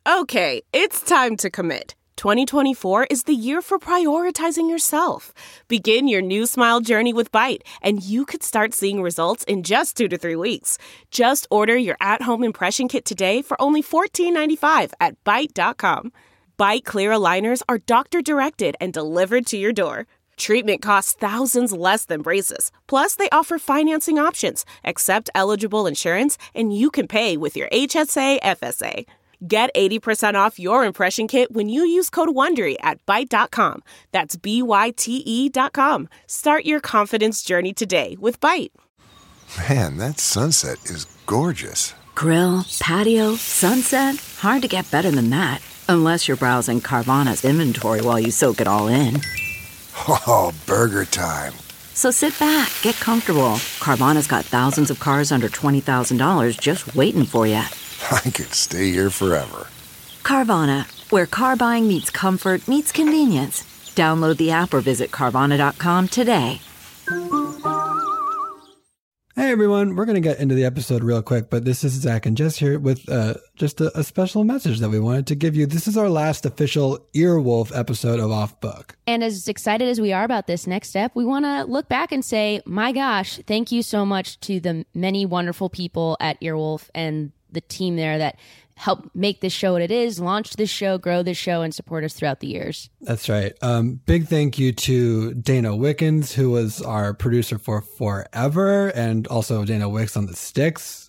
Okay, it's time to commit. 2024 is the year for prioritizing yourself. Begin your new smile journey with Byte, and you could start seeing results in just 2 to 3 weeks. Just order your at-home impression kit today for only $14.95 at Byte.com. Byte Clear aligners are doctor-directed and delivered to your door. Treatment costs thousands less than braces. Plus, they offer financing options, accept eligible insurance, and you can pay with your HSA FSA. Get 80% off your impression kit when you use code WONDERY at Byte.com. That's BYTE.com. Start your confidence journey today with Byte. Man, that sunset is gorgeous. Grill, patio, sunset. Hard to get better than that. Unless you're browsing Carvana's inventory while you soak it all in. Oh, burger time. So sit back, get comfortable. Carvana's got thousands of cars under $20,000 just waiting for you. I could stay here forever. Carvana, where car buying meets comfort meets convenience. Download the app or visit Carvana.com today. Hey everyone, we're going to get into the episode real quick, but this is Zach and Jess here with just a special message that we wanted to give you. This is our last official Earwolf episode of Off Book. And as excited as we are about this next step, we want to look back and say, my gosh, thank you so much to the many wonderful people at Earwolf and the team there that helped make this show what it is, launch this show, grow this show, and support us throughout the years. That's right. Big thank you to Dana Wickens, who was our producer for Forever, and also Dana Wicks on the Sticks,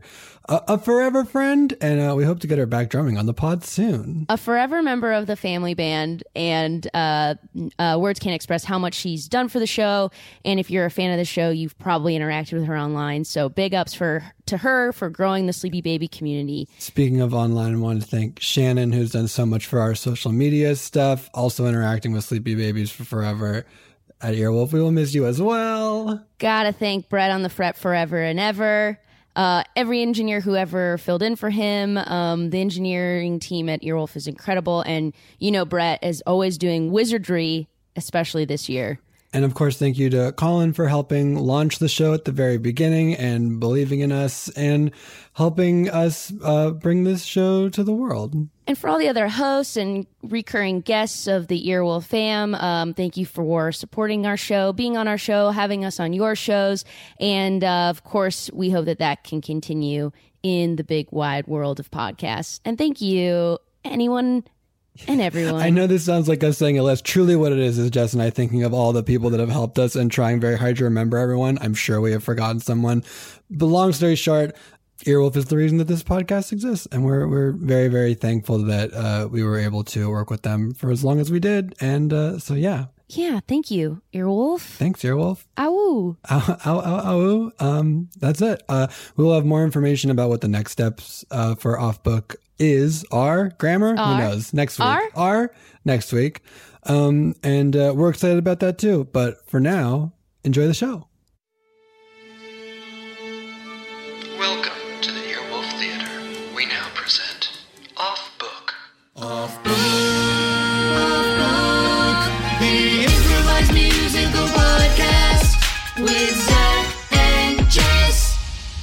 a forever friend, and we hope to get her back drumming on the pod soon. A forever member of the family band, and words can't express how much she's done for the show. And if you're a fan of the show, you've probably interacted with her online. So big ups to her for growing the Sleepy Baby community. Speaking of online, I wanted to thank Shannon, who's done so much for our social media stuff, also interacting with Sleepy Babies for forever. At Earwolf, we will miss you as well. Gotta thank Brett on the fret forever and ever. Every engineer who ever filled in for him, the engineering team at Earwolf is incredible. And, Brett is always doing wizardry, especially this year. And of course, thank you to Colin for helping launch the show at the very beginning and believing in us and helping us bring this show to the world. And for all the other hosts and recurring guests of the Earwolf fam, thank you for supporting our show, being on our show, having us on your shows. And of course, we hope that can continue in the big wide world of podcasts. And thank you, anyone and everyone. I know this sounds like us saying it less. Truly what it is Jess and I thinking of all the people that have helped us and trying very hard to remember everyone. I'm sure we have forgotten someone. But long story short, Earwolf is the reason that this podcast exists. And we're very, very thankful that we were able to work with them for as long as we did. And so, yeah. Yeah, thank you, Earwolf. Thanks, Earwolf. Ow. Ow, ow, ow, ow. That's it. We'll have more information about what the next steps for Off Book are. Grammar? Who knows? Next week. Next week. And we're excited about that too. But for now, enjoy the show. Welcome to the Earwolf Theater. We now present Off Book. Off Book. Off Book. The improvised musical podcast with Zach and Jess.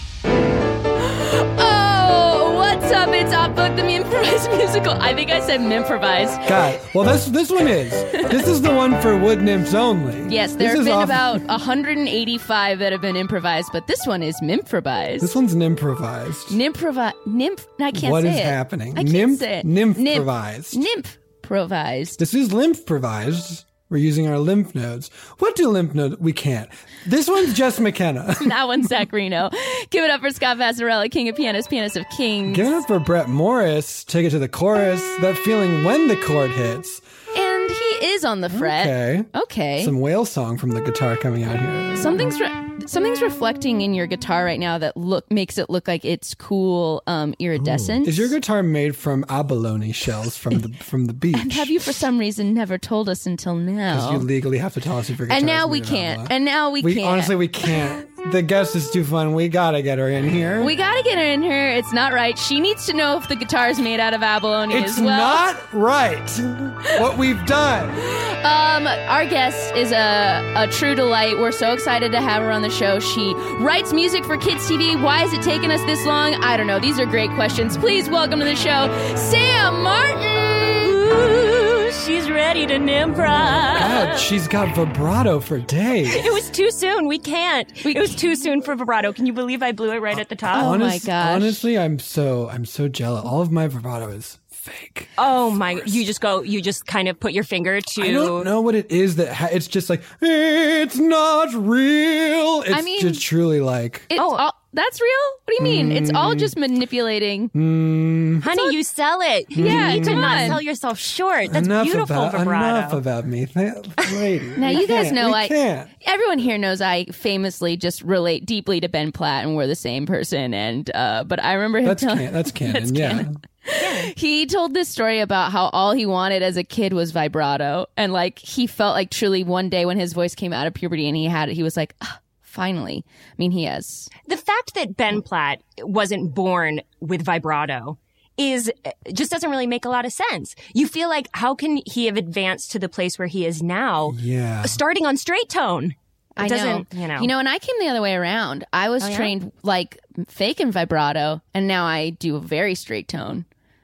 Oh, what's up? It's Off Book, the improvised musical. I think I said Mimprovised. God. Well, this one is. This is the one for wood nymphs only. Yes, there have been about 185 that have been improvised, but this one is Mimprovised. This one's Nymprovized. I can't say it. What is happening? I can't say it. Nymphrovized. Nymphrovized. This is lymphprovized. We're using our lymph nodes. What do lymph nodes? We can't. This one's Jess McKenna. That one's Zach Reno. Give it up for Scott Passarella, king of pianists, pianist of kings. Give it up for Brett Morris. Take it to the chorus. That feeling when the chord hits. And he is on the fret. Okay. Some whale song from the guitar coming out here. Something's reflecting in your guitar right now that makes it look like it's cool iridescent. Ooh. Is your guitar made from abalone shells from the beach? And have you for some reason never told us until now? Because you legally have to tell us if your guitar And now is we made of can't. abalone. And now we can't. Honestly, we can't. The guest is too fun. We gotta get her in here. We gotta get her in here. It's not right. She needs to know if the guitar is made out of abalone as well. It's not right what we've done. Our guest is a true delight. We're so excited to have her on the show. She writes music for Kids TV. Why is it taking us this long? I don't know. These are great questions. Please welcome to the show, Sam Martin. Ooh, she's ready to Nimrod. God, she's got vibrato for days. It was too soon. We can't. It was too soon for vibrato. Can you believe I blew it right at the top? Oh my gosh. Honestly, I'm so jealous. All of my vibrato is fake. Oh my! You just kind of put your finger to. I don't know what it is that it's just like it's not real. It's just truly like that's real? What do you mean? It's all just manipulating. Honey, you sell it. Yeah, you come could not on. sell yourself short. That's enough beautiful vibrato. Enough about me, lady. Now you guys know can't. Everyone here knows I famously just relate deeply to Ben Platt, and we're the same person. And but I remember him That's canon. Yeah. He told this story about how all he wanted as a kid was vibrato, and like he felt like truly one day when his voice came out of puberty and he had it, he was like, finally. I mean, he has. The fact that Ben Platt wasn't born with vibrato just doesn't really make a lot of sense. You feel like, how can he have advanced to the place where he is now? Yeah. Starting on straight tone. I know. And I came the other way around. I was trained like fake and vibrato, and now I do a very straight tone.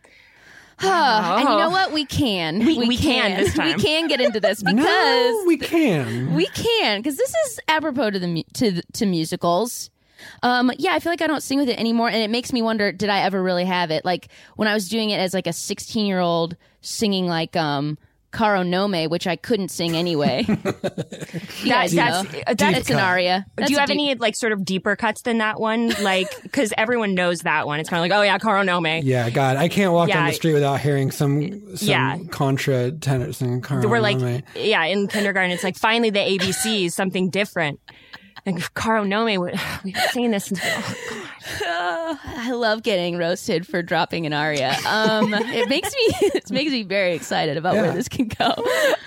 And you know what? We can. We can this time. We can get into this because we can. We can because this is apropos to musicals. I feel like I don't sing with it anymore, and it makes me wonder: did I ever really have it? Like when I was doing it as like a 16-year-old singing like Caro Nome, which I couldn't sing anyway. That's an aria. Do you have any like sort of deeper cuts than that one? Like, because everyone knows that one. It's kind of like, oh yeah, Caro Nome. Yeah, God, I can't walk down the street without hearing some contra tenor singing Caro Nome. We're like, in kindergarten, it's like finally the ABCs, something different. Like Caro Nome, we've been saying this since. Oh God. I love getting roasted for dropping an aria. It makes me very excited about where this can go.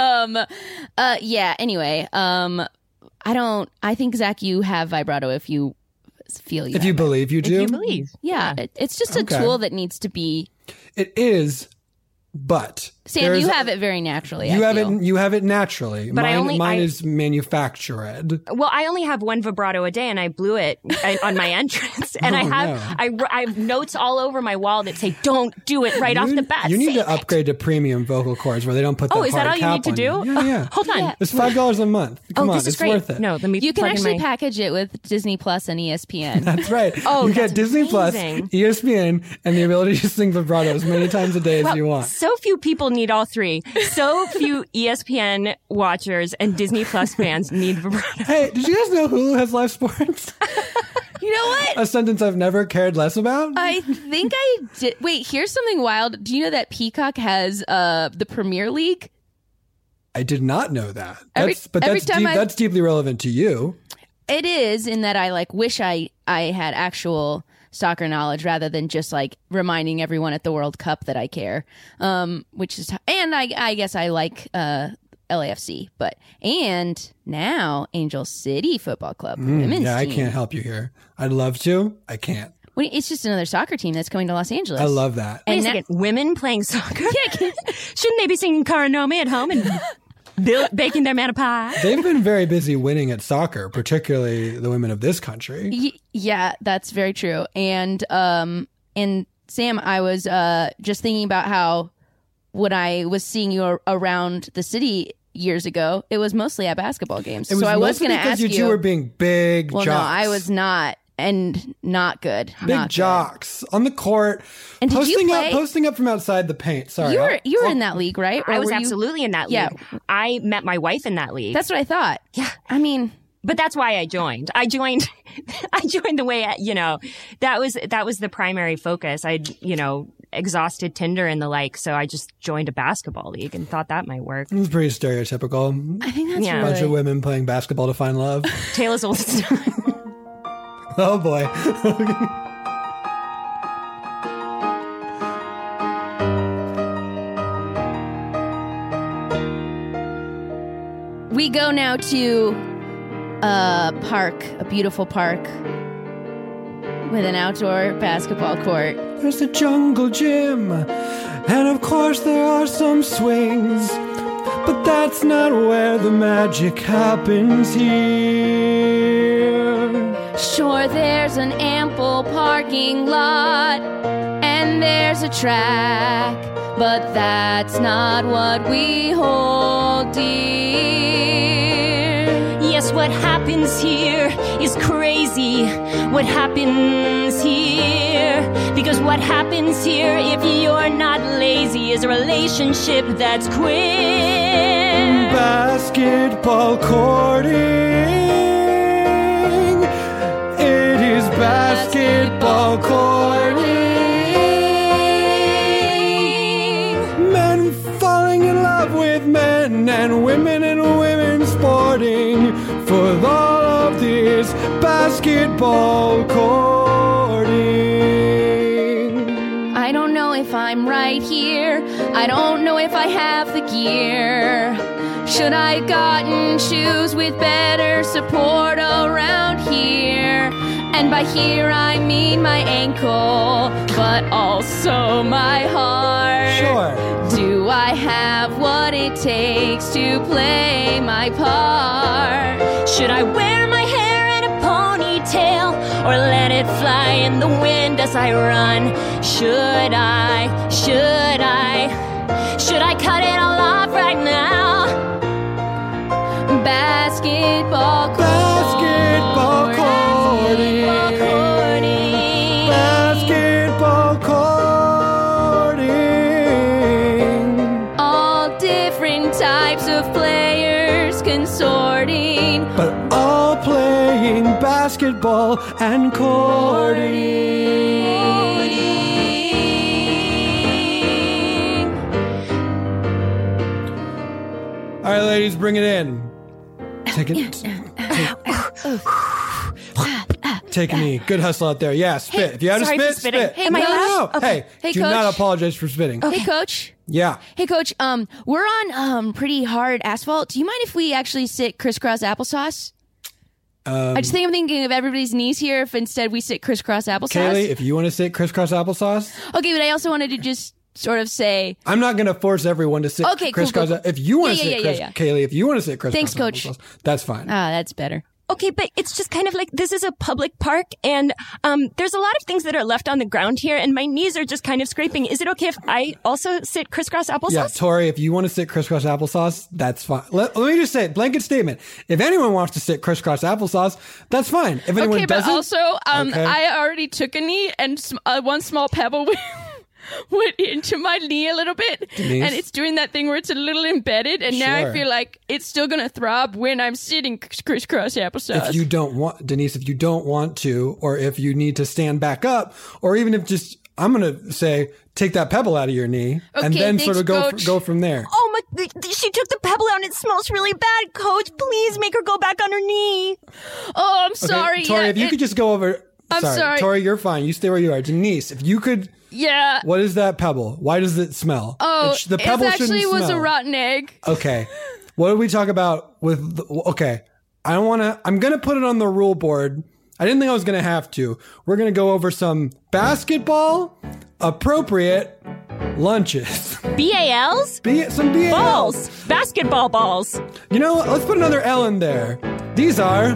Anyway, I think Zach, you have vibrato if you feel you. If you believe you do. If you believe. Yeah. It's just a tool that needs to be. It is, but Sam, you have it very naturally. You have it naturally. But mine is manufactured. Well, I only have one vibrato a day, and I blew it on my entrance. And I have notes all over my wall that say, "Don't do it right off the bat." You need to upgrade to premium vocal cords where they don't put that. Oh, is that all you need to do? Yeah. Hold on. Yeah. It's $5 a month. Come on, this is it's great. worth it. No, let me. You can actually package it with Disney Plus and ESPN. That's right. You get Disney Plus, ESPN, and the ability to sing vibrato as many times a day as you want. So few people need all three. So few ESPN watchers and Disney Plus fans need vibrato. Hey, did you guys know Hulu has live sports? You know what? A sentence I've never cared less about? I think I did. Wait, here's something wild. Do you know that Peacock has the Premier League? I did not know that. That's deeply relevant to you. It is, in that I wish I had actual soccer knowledge rather than just reminding everyone at the World Cup that I care. Which is, and I guess I like LAFC, and now Angel City Football Club, women's team. I can't help you here. I'd love to. I can't. Well, it's just another soccer team that's coming to Los Angeles. I love that. Wait a second, women playing soccer? Shouldn't they be singing Caro Nome at home and baking their manna pie? They've been very busy winning at soccer, particularly the women of this country. Yeah, that's very true. And Sam, I was just thinking about how when I was seeing you around the city years ago, it was mostly at basketball games. So I was going to ask you. Because you were being big jocks. Well, no, I was not. And not good. Big jocks on the court, and posting up from outside the paint. Sorry, you were in that league, right? I was absolutely in that league. Yeah. I met my wife in that league. That's what I thought. Yeah, I mean, but that's why I joined. I joined the way that was the primary focus. I'd exhausted Tinder and the like, so I just joined a basketball league and thought that might work. It was pretty stereotypical. I think that's a bunch of women playing basketball to find love. Taylor's oldest. Oh boy. We go now to a beautiful park with an outdoor basketball court. There's a jungle gym, and of course there are some swings, but that's not where the magic happens here. Sure, there's an ample parking lot, and there's a track, but that's not what we hold dear. Yes, what happens here is crazy. What happens here? Because what happens here, if you're not lazy, is a relationship that's queer. Basketball courting. It is basketball courting. Men falling in love with men and women sporting for all of this basketball courting. I don't know if I'm right here. I don't know if I have the gear. Should I have gotten shoes with better support around here? And by here I mean my ankle, but also my heart. Sure. Do I have what it takes to play my part? Should I wear my hair in a ponytail or let it fly in the wind as I run? Should I cut it all off right now? Basketball courting. Basketball courting. All different types of players consorting, but all playing basketball and courting. All right, ladies, bring it in. Take a knee. Good hustle out there. Yeah, spit. If you have to sorry for spit, spitting. spit. Hey, am I allowed? No. Okay. Hey, Hey, do Coach. not apologize for spitting. Hey, Coach. Yeah. Hey, Coach. We're on pretty hard asphalt. Do you mind if we actually sit crisscross applesauce? I just think I'm thinking of everybody's knees here. If instead we sit crisscross applesauce. Kaylee, if you want to sit crisscross applesauce, Okay, but I also wanted to just sort of say, I'm not going to force everyone to sit Okay, cool, crisscross. cool, cool. If you want to Yeah, sit yeah. Kaylee, if you want to sit crisscross Thanks, Coach. applesauce, that's fine. that's better. Okay, but it's just kind of like this is a public park, and there's a lot of things that are left on the ground here, and my knees are just kind of scraping. Is it okay if I also sit crisscross applesauce? Yeah, Tori, if you want to sit crisscross applesauce, that's fine. Let me just say, blanket statement. If anyone wants to sit crisscross applesauce, that's fine. If anyone Okay, but doesn't, also, okay. I already took a knee, and one small pebble went into my knee a little bit, Denise? and it's doing that thing where it's a little embedded, and now Sure. I feel like it's still gonna throb when I'm sitting crisscross applesauce. if you don't want, Denise, if you don't want to, or if you need to stand back up, or even if just, I'm going to say, take that pebble out of your knee, and Okay, then thanks, sort of Coach. go from there. Oh my! She took the pebble out, and it smells really bad. Coach, please make her go back on her knee. Oh, I'm Okay, sorry. Tori, yeah, if you could just go over. I'm sorry. Tori, you're fine. You stay where you are. Denise, if you could. Yeah. What is that pebble? Why does it smell? Oh, the pebble it actually shouldn't was smell. a rotten egg. Okay. What did we talk about with okay. I'm going to put it on the rule board. I didn't think I was going to have to. We're going to go over some basketball appropriate lunches. BALs? Some BALs. Balls. Basketball balls. You know what? Let's put another L in there. These are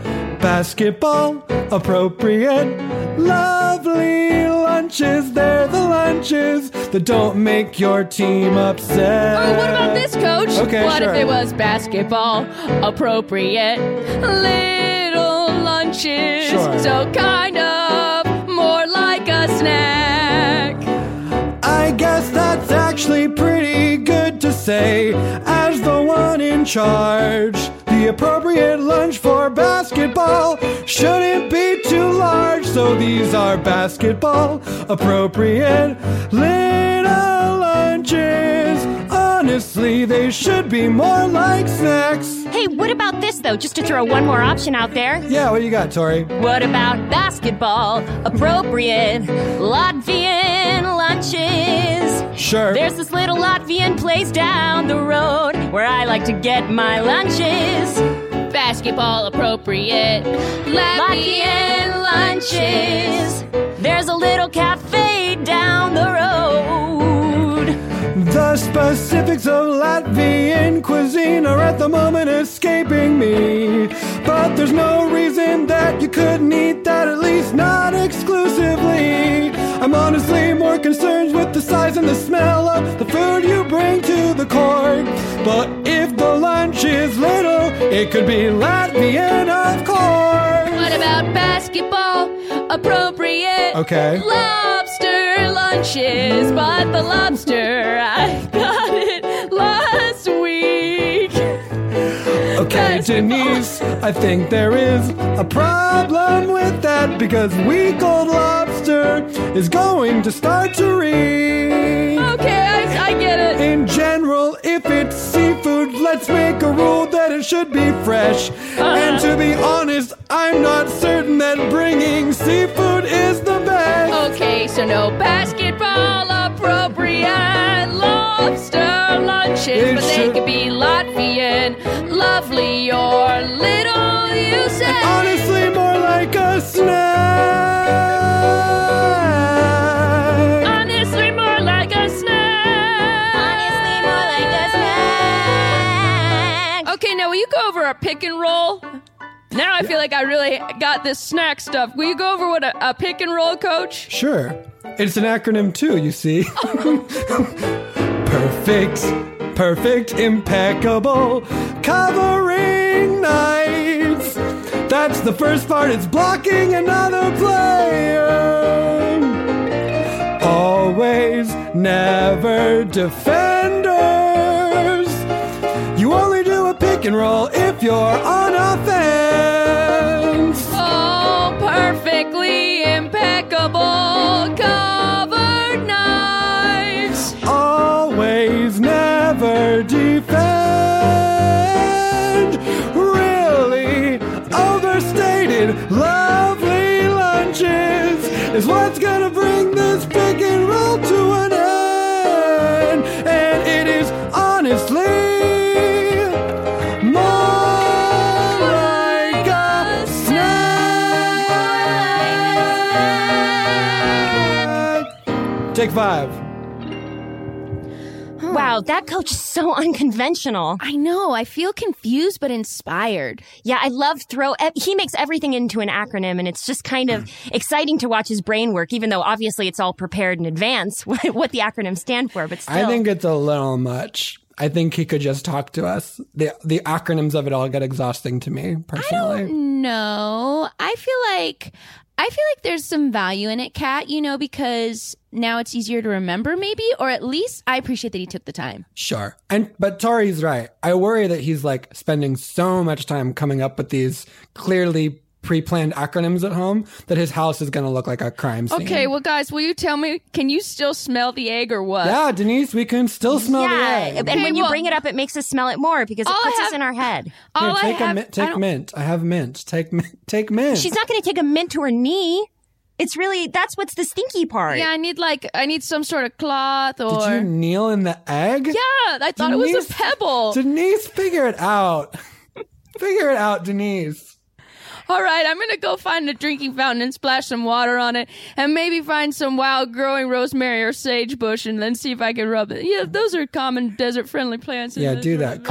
basketball appropriate lovely lunches. They're the lunches that don't make your team upset. Oh, what about this, Coach? Okay, what sure. if it was basketball appropriate little lunches? Sure. So kind of more like a snack. I guess that's actually pretty good to say. As the one in charge, the appropriate lunch for basketball shouldn't be too large. So these are basketball appropriate little lunches. Honestly, they should be more like snacks. Hey, what about this though? Just to throw one more option out there. Yeah, what do you got, Tori? What about basketball appropriate Latvian lunches? Sure. There's this little Latvian place down the road where I like to get my lunches. Basketball appropriate Latvian lunches. There's a little cafe down the road. The specifics of Latvian cuisine are at the moment escaping me. But But there's no reason that you couldn't eat that, at least not exclusively. I'm honestly more concerned with the size and the smell of the food you bring to the court. But if the lunch is little, it could be Latvian, of course. What about basketball? Appropriate. Okay. Lobster lunches, but the lobster, I got it last week. Okay, Denise, I think there is a problem with that, because week old lobster is going to start to reek. Okay, I get it. In general, if it's seafood, let's make a rule that it should be fresh. And to be honest, I'm not certain that bringing seafood is the best. Okay, so no basketball appropriate lobster lunches, but they could be Latvian, lovely or little, you say. And honestly, more like a snack. Honestly, more like a snack. Honestly, more like a snack. Okay, now will you go over a pick and roll? Now I feel like I really got this snack stuff. Will you go over what a pick and roll, coach? Sure. It's an acronym too, you see. Perfect, impeccable, covering nights. That's the first part, it's blocking another player. Always, never defenders. You only do a pick and roll if you're on offense. Oh, perfectly impeccable, covered nights. Always, never defend. Really overstated, lovely lunches is what's gonna bring this pick and roll to an end. And it is honestly more like a snack. Take 5. Wow, that coach is so unconventional. I know. I feel confused but inspired. Yeah, I love he makes everything into an acronym, and it's just kind of exciting to watch his brain work, even though obviously it's all prepared in advance what the acronyms stand for, but still. I think it's a little much. I think he could just talk to us. The acronyms of it all get exhausting to me, personally. No, I feel like there's some value in it, Kat, because now it's easier to remember maybe, or at least I appreciate that he took the time. Sure. But Tori's right. I worry that he's spending so much time coming up with these clearly pre-planned acronyms at home that his house is going to look like a crime scene. Okay, well, guys, will you tell me, can you still smell the egg or what? Yeah, Denise, we can still smell the egg. And when you bring it up, it makes us smell it more because it puts us in our head. Here, take mint. I have mint. Take mint. She's not going to take a mint to her knee. It's really, that's what's the stinky part. Yeah, I need some sort of cloth or... Did you kneel in the egg? Yeah, I thought it was a pebble. Denise, figure it out. Figure it out, Denise. All right, I'm going to go find a drinking fountain and splash some water on it and maybe find some wild growing rosemary or sage bush and then see if I can rub it. Yeah, those are common desert-friendly plants. Yeah, do that.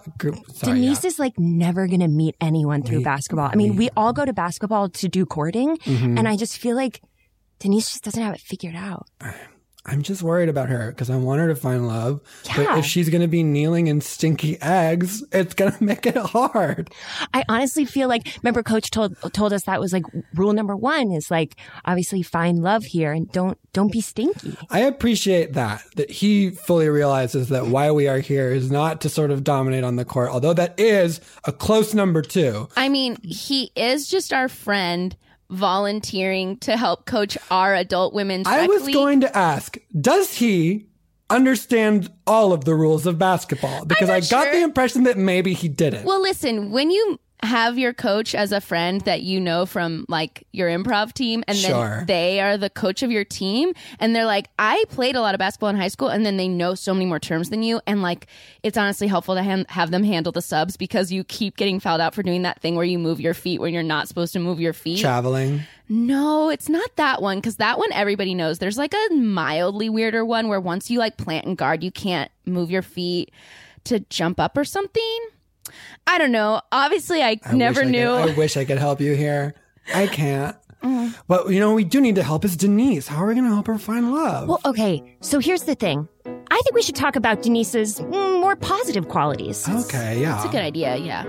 Denise is never going to meet anyone through basketball. I mean, we all go to basketball to do courting, and I just feel like Denise just doesn't have it figured out. I'm just worried about her because I want her to find love. Yeah. But if she's going to be kneeling in stinky eggs, it's going to make it hard. I honestly feel like, remember Coach told us that was rule number 1 is obviously find love here and don't be stinky. I appreciate that he fully realizes that why we are here is not to sort of dominate on the court, although that is a close number 2. I mean, he is just our friend volunteering to help coach our adult women's rec league. I was going to ask, does he understand all of the rules of basketball? Because I got the impression that maybe he didn't. Well, listen, when you have your coach as a friend that you know from your improv team, and then they are the coach of your team, and they're like, I played a lot of basketball in high school, and then they know so many more terms than you, and it's honestly helpful to have them handle the subs because you keep getting fouled out for doing that thing where you move your feet when you're not supposed to move your feet. Traveling. No, it's not that one, because that one everybody knows. There's a mildly weirder one where once you plant and guard, you can't move your feet to jump up or something. I don't know. Obviously, I never knew. I wish I could help you here. I can't. But, we do need to help is Denise. How are we going to help her find love? Well, okay. So here's the thing. I think we should talk about Denise's more positive qualities. Okay, yeah. That's a good idea, yeah.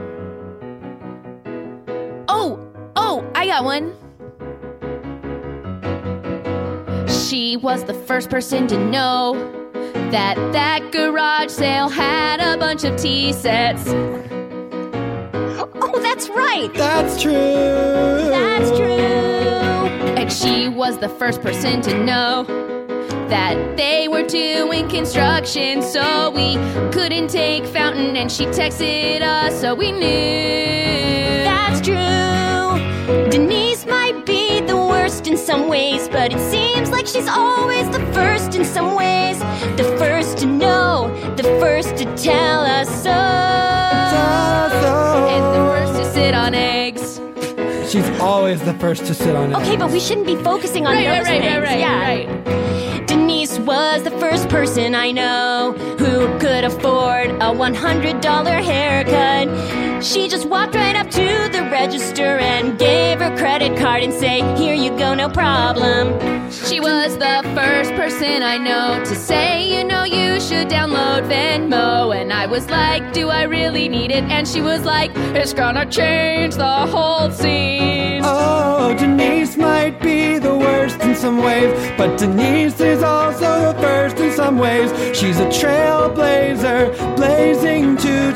Oh, I got one. She was the first person to know that garage sale had a bunch of tea sets. Oh, that's right. That's true. That's true. And she was the first person to know that they were doing construction, so we couldn't take Fountain, and she texted us, so we knew. That's true. Denise might be the worst in some ways, but it seems like she's always the first in some ways. The first to know, the first to tell us so. And the first to sit on eggs. She's always the first to sit on it. Okay, but we shouldn't be focusing on those things. Right. Denise was the first person I know who could afford a $100 haircut. She just walked right up to the register and gave her credit card and say, "Here you go, no problem." She was the first person I know to say, you should download Venmo. And I was like, do I really need it? And she was like, it's gonna change the whole scene. Oh, Denise might be the worst in some ways, but Denise is also the first in some ways. She's a trailblazer, blazing to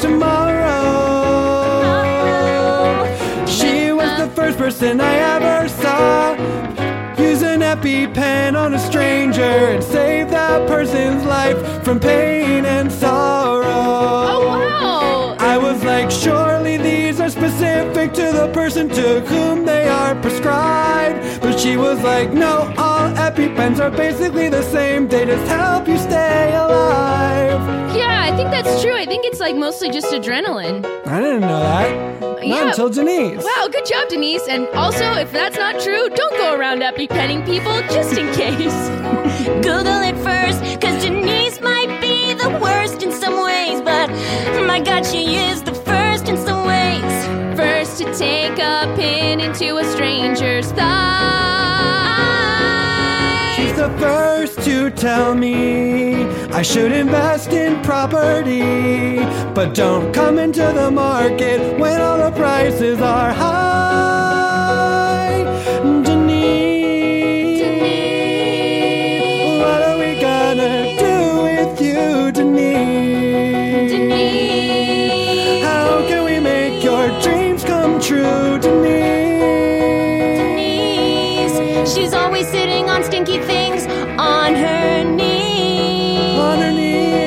tomorrow. She was the first person I ever saw use an EpiPen on a stranger and save that person's life from pain and sorrow. Oh, wow. I was like, surely these are specific to the person to whom they are prescribed. But she was like, no, all EpiPens are basically the same. They just help you stay alive. Yeah, I think that's true. I think it's like mostly just adrenaline. I didn't know that. Not until Denise. Wow, good job, Denise. And also, if that's not true, don't go around EpiPenning people, just in case. Google it first, cause Denise might be the worst in some ways, but my God, she is the first in some ways. First to take a pin into a stranger's thigh. She's the first to tell me I should invest in property, but don't come into the market when all the prices are high. Denise, what are we gonna do with you, Denise? How can we make your dreams come true, Denise? She's always sitting on stinky things on her knees. On her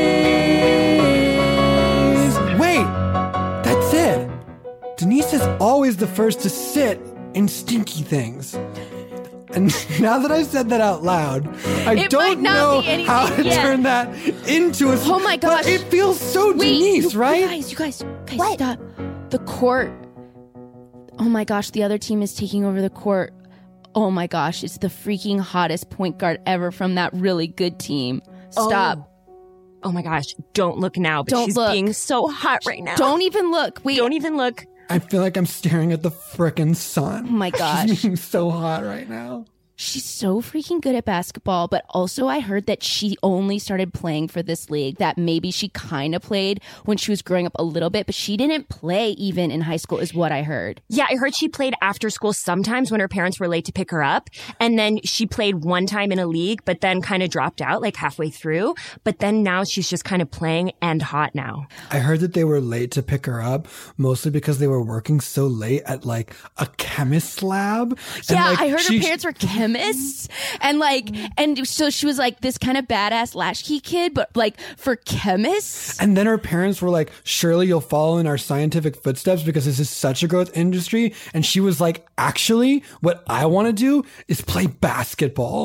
knees. Wait, that's it. Denise is always the first to sit in stinky things. And now that I said that out loud, I don't know how to turn that into a... Oh my gosh. But it feels so Denise, right? You guys, stop. The court. Oh my gosh, the other team is taking over the court. Oh my gosh, it's the freaking hottest point guard ever from that really good team. Stop. Oh my gosh, don't look now, but she's being so hot right now. Don't even look. Wait. Don't even look. I feel like I'm staring at the frickin' sun. Oh my gosh. She's being so hot right now. She's so freaking good at basketball, but also I heard that she only started playing for this league, that maybe she kind of played when she was growing up a little bit, but she didn't play even in high school is what I heard. Yeah, I heard she played after school sometimes when her parents were late to pick her up. And then she played one time in a league, but then kind of dropped out like halfway through. But then now she's just kind of playing and hot now. I heard that they were late to pick her up, mostly because they were working so late at like a chemist lab. Yeah, and, I heard her parents were chemists. And so she was like this kind of badass latchkey kid, but like for chemists. And then her parents were like, surely you'll follow in our scientific footsteps because this is such a growth industry. And she was like, actually, what I want to do is play basketball.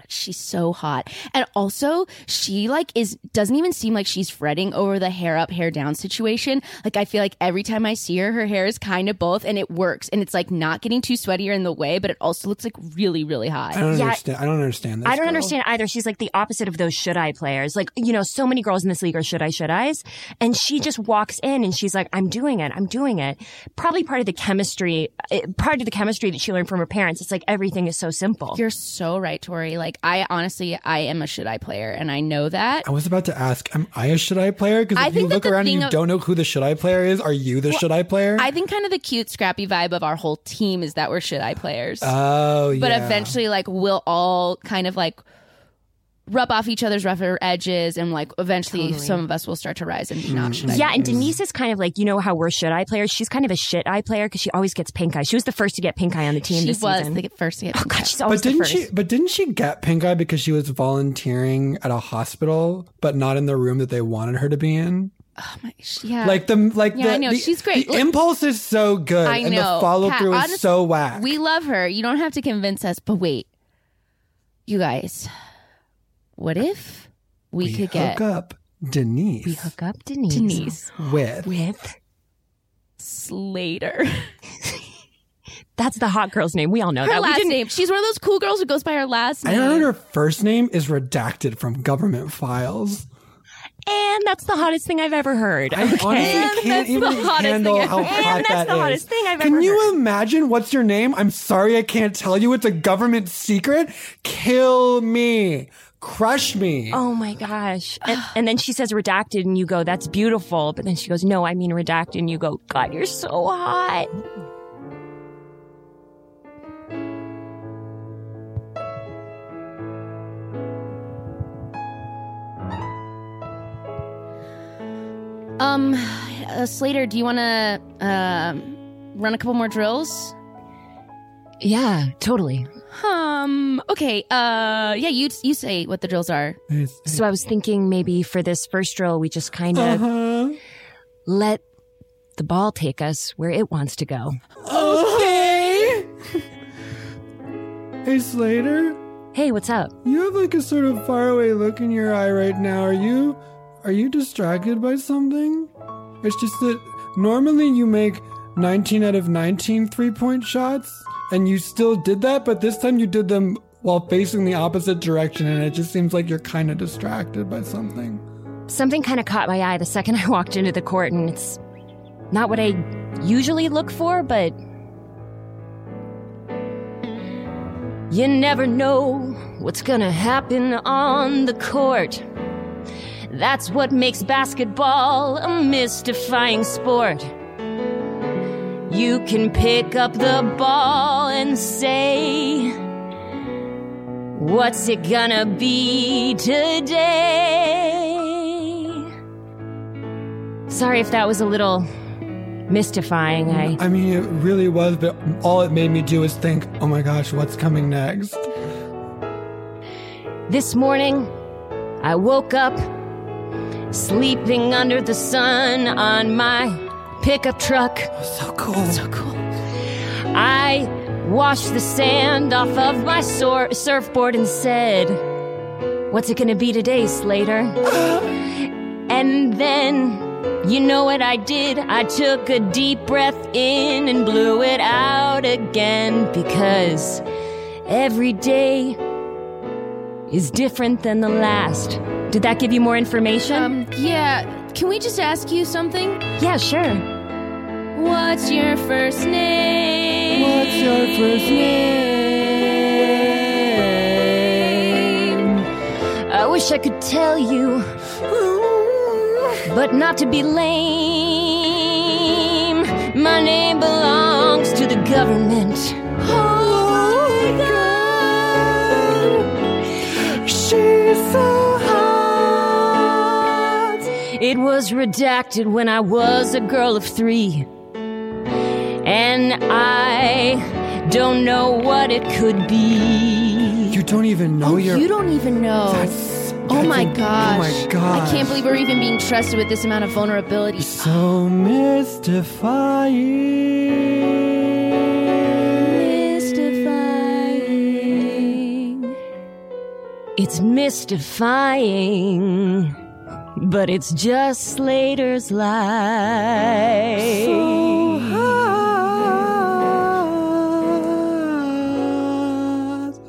she's so hot. And also, she like doesn't even seem like she's fretting over the hair up, hair down situation. Like, I feel like every time I see her hair is kind of both, and it works. And it's like not getting too sweaty or in the way, but it also looks like really, really hot. I don't understand this. I don't girl. understand either. She's like the opposite of those should I players. Like, you know, so many girls in this league are should I's. And she just walks in and she's like, I'm doing it. Probably part of the chemistry that she learned from her parents. It's like everything is so simple. You're so right, Tori. Like, I am a should I player, and I know that. I was about to ask, am I a should I player? Because if you look around and you don't know who the should I player is, are you the should I player? I think kind of the cute, scrappy vibe of our whole team is that we're should I players. Oh, yeah. But eventually, like, we'll all kind of like rub off each other's rougher edges, and like eventually some of us will start to rise and be not should I Yeah, and players. Denise is kind of like, you know how we're should I players? She's kind of a shit I player because she always gets pink eye. She was the first to get pink eye on the team this season. She was the first to get pink eye. She's always the first. But didn't she get pink eye because she was volunteering at a hospital, but not in the room that they wanted her to be in? Yeah. I know. She's great. The impulse is so good, I and know. the follow through Kat, is so whack. We love her. You don't have to convince us. But wait, you guys, what if we could hook up Denise? We hook up Denise with Slater. That's the hot girl's name. We all know Her that. last name. She's one of those cool girls who goes by her last name. I heard her first name is redacted from government files. And that's the hottest thing I've ever heard. I honestly can't even handle how hot that's that the is. hottest thing I've Can ever heard. you imagine what's your name? I'm sorry I can't tell you. It's a government secret. Kill me. Crush me. Oh my gosh. And then she says redacted and you go, that's beautiful. But then she goes, no, I mean redacted. And you go, God, you're so hot. Slater, do you want to run a couple more drills? Yeah, totally. Okay. Yeah, you say what the drills are. So I was thinking maybe for this first drill, we just kind of let the ball take us where it wants to go. Okay. Hey, Slater. Hey, what's up? You have like a sort of faraway look in your eye right now. Are you distracted by something? It's just that normally you make 19 out of 19 3-point shots, and you still did that, but this time you did them while facing the opposite direction, and it just seems like you're kind of distracted by something. Something kind of caught my eye the second I walked into the court, and it's not what I usually look for, but you never know what's gonna happen on the court. That's what makes basketball a mystifying sport. You can pick up the ball and say, what's it gonna be today? Sorry if that was a little mystifying. I mean, it really was, but all it made me do is think, oh my gosh, what's coming next? This morning, I woke up sleeping under the sun on my pickup truck. So cool. So cool. I washed the sand off of my surfboard and said, what's it gonna be today, Slater? And then, you know what I did? I took a deep breath in and blew it out again, because every day is different than the last. Did that give you more information? Yeah. Can we just ask you something? Yeah, sure. What's your first name? What's your first name? I wish I could tell you, but not to be lame. My name belongs to the government. Oh my God. She's so hot. It was redacted when I was a girl of 3. And I don't know what it could be. You don't even know You don't even know. Oh my gosh. Oh my gosh. I can't believe we're even being trusted with this amount of vulnerability. So mystifying. It's mystifying, but it's just Slater's life. So hot.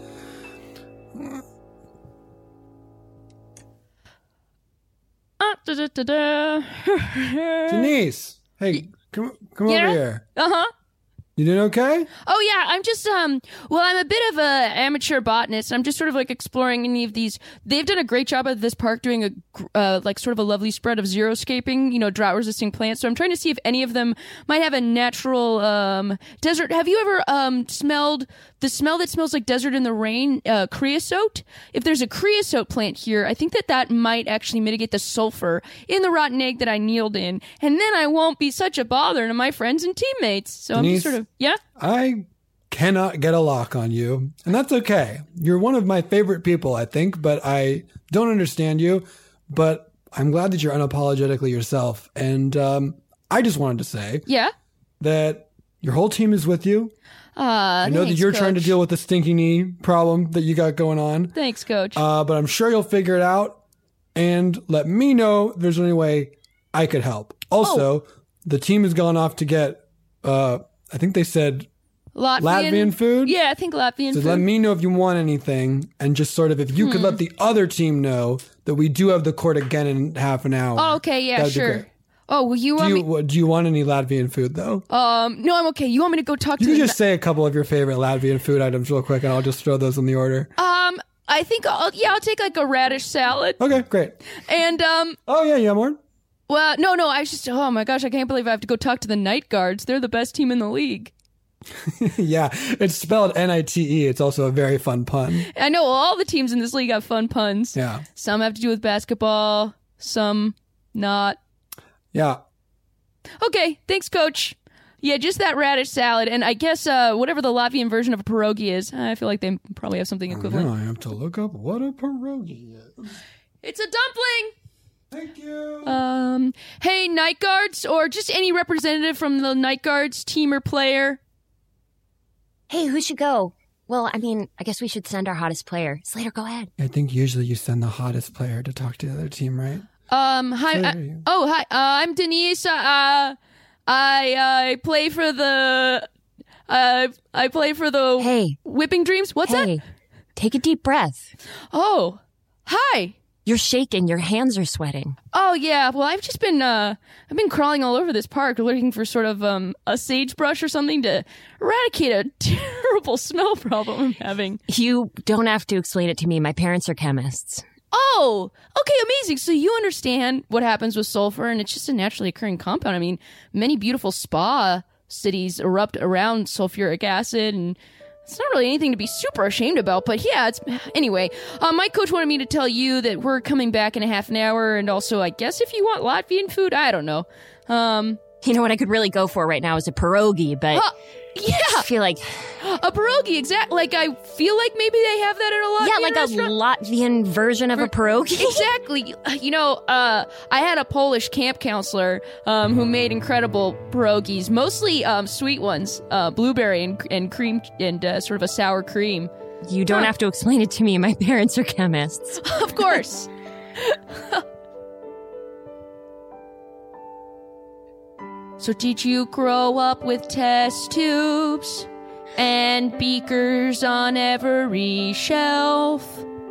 Denise, hey, come over here. Uh-huh. You doing okay? Oh yeah, I'm just well, I'm a bit of a amateur botanist. I'm just sort of like exploring any of these. They've done a great job at this park doing a like sort of a lovely spread of xeriscaping, drought resisting plants. So I'm trying to see if any of them might have a natural desert. Have you ever smelled the smell that smells like desert in the rain? Creosote. If there's a creosote plant here, I think that might actually mitigate the sulfur in the rotten egg that I kneeled in, and then I won't be such a bother to my friends and teammates. So Denise, I'm just sort of. Yeah? I cannot get a lock on you, and that's okay. You're one of my favorite people, I think, but I don't understand you. But I'm glad that you're unapologetically yourself. And I just wanted to say that your whole team is with you. I know that you're trying to deal with the stinky knee problem that you got going on. Thanks, Coach. But I'm sure you'll figure it out. And let me know if there's any way I could help. Also, the team has gone off to get... I think they said Latvian food. Yeah, I think Latvian food. So let me know if you want anything, and just sort of if you could let the other team know that we do have the court again in half an hour. Oh, okay, yeah, That'd be sure. great. Oh, well, Do you want any Latvian food though? No, I'm okay. You want me to go talk to You can just say a couple of your favorite Latvian food items real quick, and I'll just throw those in the order. I think I'll take like a radish salad. Okay, great. And Oh yeah, you have more? well, no, I was just, oh my gosh, I can't believe I have to go talk to the Night Guards. They're the best team in the league. Yeah, it's spelled NITE. It's also a very fun pun. I know all the teams in this league have fun puns. Yeah. Some have to do with basketball, some not. Yeah. Okay, thanks, Coach. Yeah, just that radish salad, and I guess whatever the Latvian version of a pierogi is. I feel like they probably have something equivalent. Now I have to look up what a pierogi is. It's a dumpling! Thank you. Hey, Night Guards, or just any representative from the Night Guards team or player. Hey, who should go? Well, I mean, I guess we should send our hottest player. Slater, go ahead. I think usually you send the hottest player to talk to the other team, right? Hi. Hi. I'm Denise. I play for the. I play for the. Hey. Whipping Dreams. What's that? Take a deep breath. Oh, hi. You're shaking. Your hands are sweating. Oh yeah. Well, I've just been I've been crawling all over this park looking for sort of a sagebrush or something to eradicate a terrible smell problem I'm having. You don't have to explain it to me. My parents are chemists. Oh, okay, amazing. So you understand what happens with sulfur, and it's just a naturally occurring compound. I mean, many beautiful spa cities erupt around sulfuric acid, and it's not really anything to be super ashamed about, but yeah, anyway, my coach wanted me to tell you that we're coming back in a half an hour, and also, I guess if you want Latvian food, I don't know. You know what I could really go for right now is a pierogi, but yeah, I feel like a pierogi, exactly. Like I feel like maybe they have that at a Latvian restaurant. A Latvian version of a pierogi. Exactly. I had a Polish camp counselor who made incredible pierogies, mostly sweet ones, blueberry and cream and sort of a sour cream. You don't have to explain it to me. My parents are chemists. Of course. So did you grow up with test tubes and beakers on every shelf?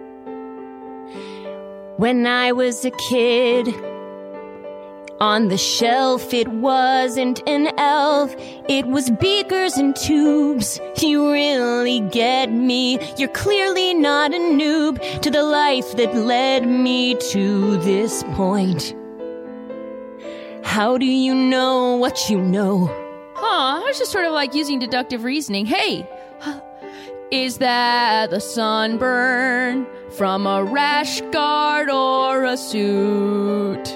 When I was a kid, on the shelf it wasn't an elf, it was beakers and tubes. You really get me. You're clearly not a noob to the life that led me to this point. How do you know what you know? I was just sort of like using deductive reasoning. Hey, is that the sunburn from a rash guard or a suit?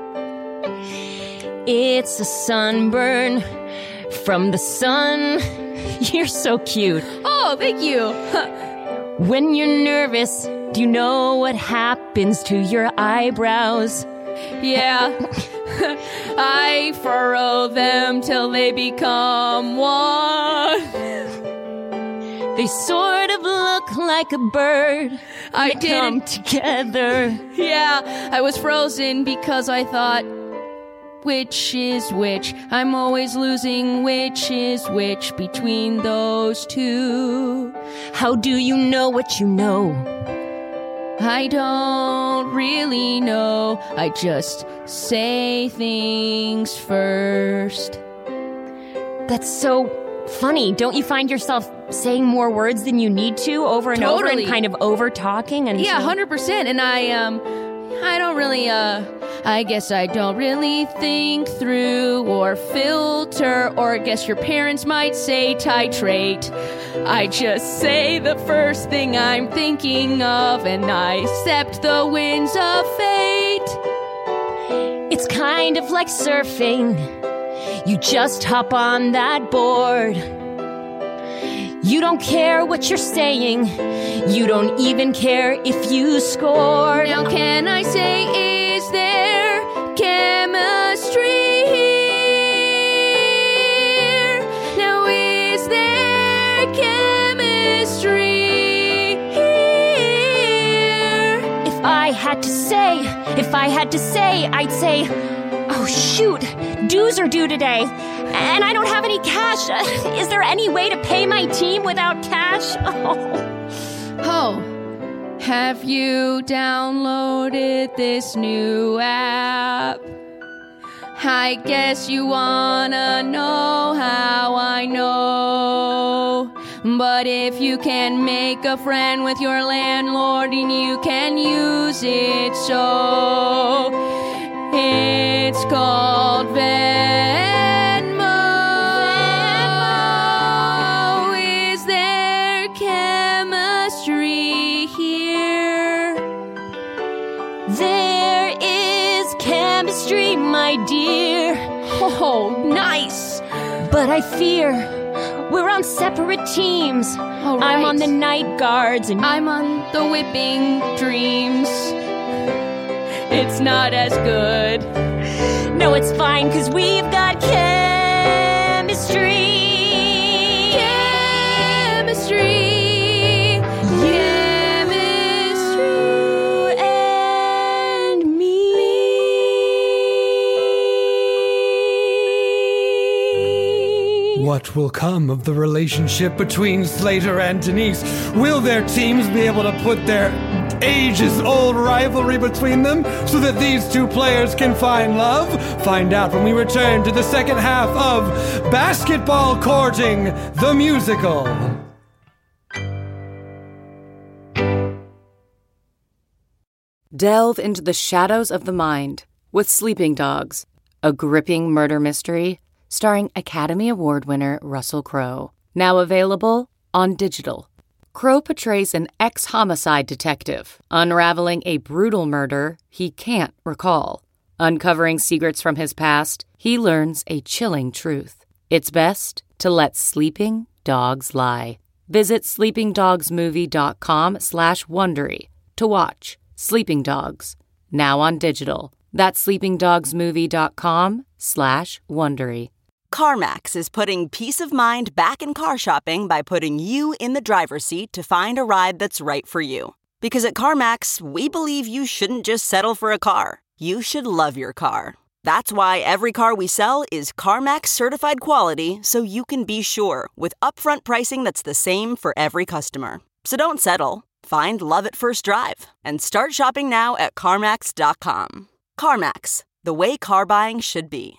It's a sunburn from the sun. You're so cute. Oh, thank you. When you're nervous, do you know what happens to your eyebrows? Yeah. I furrow them till they become one. They sort of look like a bird. I They come didn't. together. Yeah, I was frozen because I thought, which is which? I'm always losing which is which between those two. How do you know what you know? I don't really know. I just say things first. That's so funny. Don't you find yourself saying more words than you need to over and over Totally. and kind of over talking? And Yeah, so- 100%. And I don't really, I guess I don't really think through or filter, or I guess your parents might say titrate. I just say the first thing I'm thinking of, and I accept the winds of fate. It's kind of like surfing. You just hop on that board. You don't care what you're saying. You don't even care if you scored. Now can I say, is there chemistry here? Now is there chemistry here? If I had to say, I'd say, oh shoot, dues are due today, and I don't have any cash. Is there any way to pay my team without cash? Oh, have you downloaded this new app? I guess you wanna know how I know. But if you can make a friend with your landlord and you can use it, so it's called Venmo. Is there chemistry here? There is chemistry, my dear. Oh, nice. But I fear we're on separate teams. All I'm right. on the night guards and I'm on the whipping dreams. It's not as good. no, it's fine, 'cause we've got chemistry. Chemistry. Chemistry. And me. What will come of the relationship between Slater and Denise? Will their teams be able to put their ages-old rivalry between them so that these two players can find love? Find out when we return to the second half of Basketball Courting, the musical. Delve into the shadows of the mind with Sleeping Dogs, a gripping murder mystery starring Academy Award winner Russell Crowe. Now available on digital. Crowe portrays an ex-homicide detective unraveling a brutal murder he can't recall. Uncovering secrets from his past, he learns a chilling truth. It's best to let sleeping dogs lie. Visit sleepingdogsmovie.com/Wondery to watch Sleeping Dogs, now on digital. That's sleepingdogsmovie.com/Wondery. CarMax is putting peace of mind back in car shopping by putting you in the driver's seat to find a ride that's right for you. Because at CarMax, we believe you shouldn't just settle for a car. You should love your car. That's why every car we sell is CarMax certified quality, so you can be sure with upfront pricing that's the same for every customer. So don't settle. Find love at first drive and start shopping now at CarMax.com. CarMax, the way car buying should be.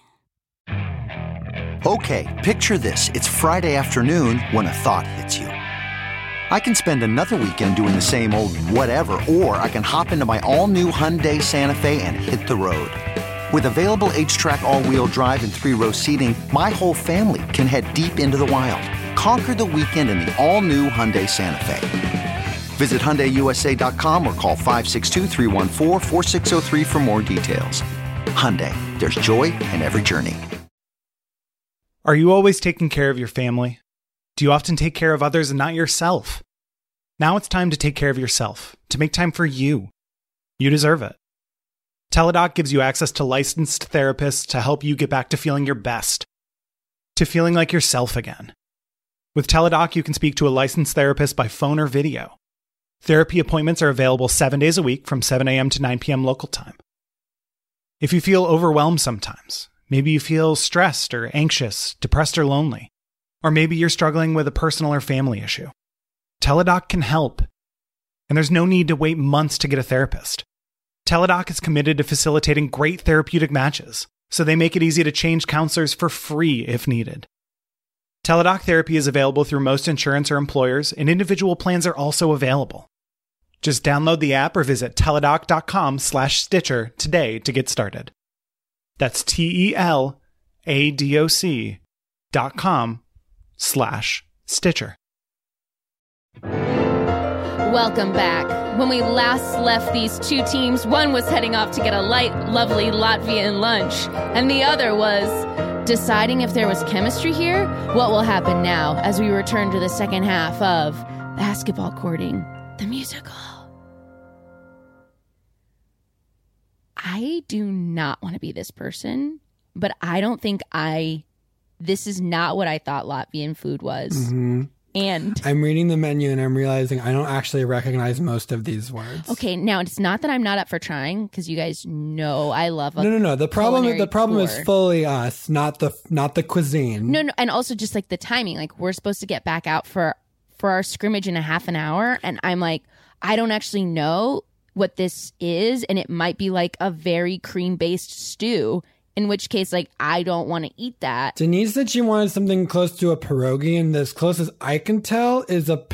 Okay, picture this. It's Friday afternoon when a thought hits you. I can spend another weekend doing the same old whatever, or I can hop into my all-new Hyundai Santa Fe and hit the road. With available H-Track all-wheel drive and 3-row seating, my whole family can head deep into the wild. Conquer the weekend in the all-new Hyundai Santa Fe. Visit HyundaiUSA.com or call 562-314-4603 for more details. Hyundai, there's joy in every journey. Are you always taking care of your family? Do you often take care of others and not yourself? Now it's time to take care of yourself, to make time for you. You deserve it. Teladoc gives you access to licensed therapists to help you get back to feeling your best, to feeling like yourself again. With Teladoc, you can speak to a licensed therapist by phone or video. Therapy appointments are available 7 days a week from 7 a.m. to 9 p.m. local time. If you feel overwhelmed sometimes, maybe you feel stressed or anxious, depressed or lonely, or maybe you're struggling with a personal or family issue, Teladoc can help. And there's no need to wait months to get a therapist. Teladoc is committed to facilitating great therapeutic matches, so they make it easy to change counselors for free if needed. Teladoc therapy is available through most insurance or employers, and individual plans are also available. Just download the app or visit teladoc.com/Stitcher today to get started. That's TELADOC.com/Stitcher. Welcome back. When we last left these two teams, one was heading off to get a light, lovely Latvian lunch, and the other was deciding if there was chemistry here. What will happen now as we return to the second half of Basketball Courting, the musical? I do not want to be this person, but I don't think this is not what I thought Latvian food was. Mm-hmm. And I'm reading the menu and I'm realizing I don't actually recognize most of these words. Okay, now it's not that I'm not up for trying, because you guys know I love No. The problem is fully us, not the cuisine. No, and also just like the timing. Like we're supposed to get back out for our scrimmage in a half an hour, and I'm like, I don't actually know what this is, and it might be like a very cream-based stew. In which case, like, I don't want to eat that. Denise said she wanted something close to a pierogi, and as close as I can tell is a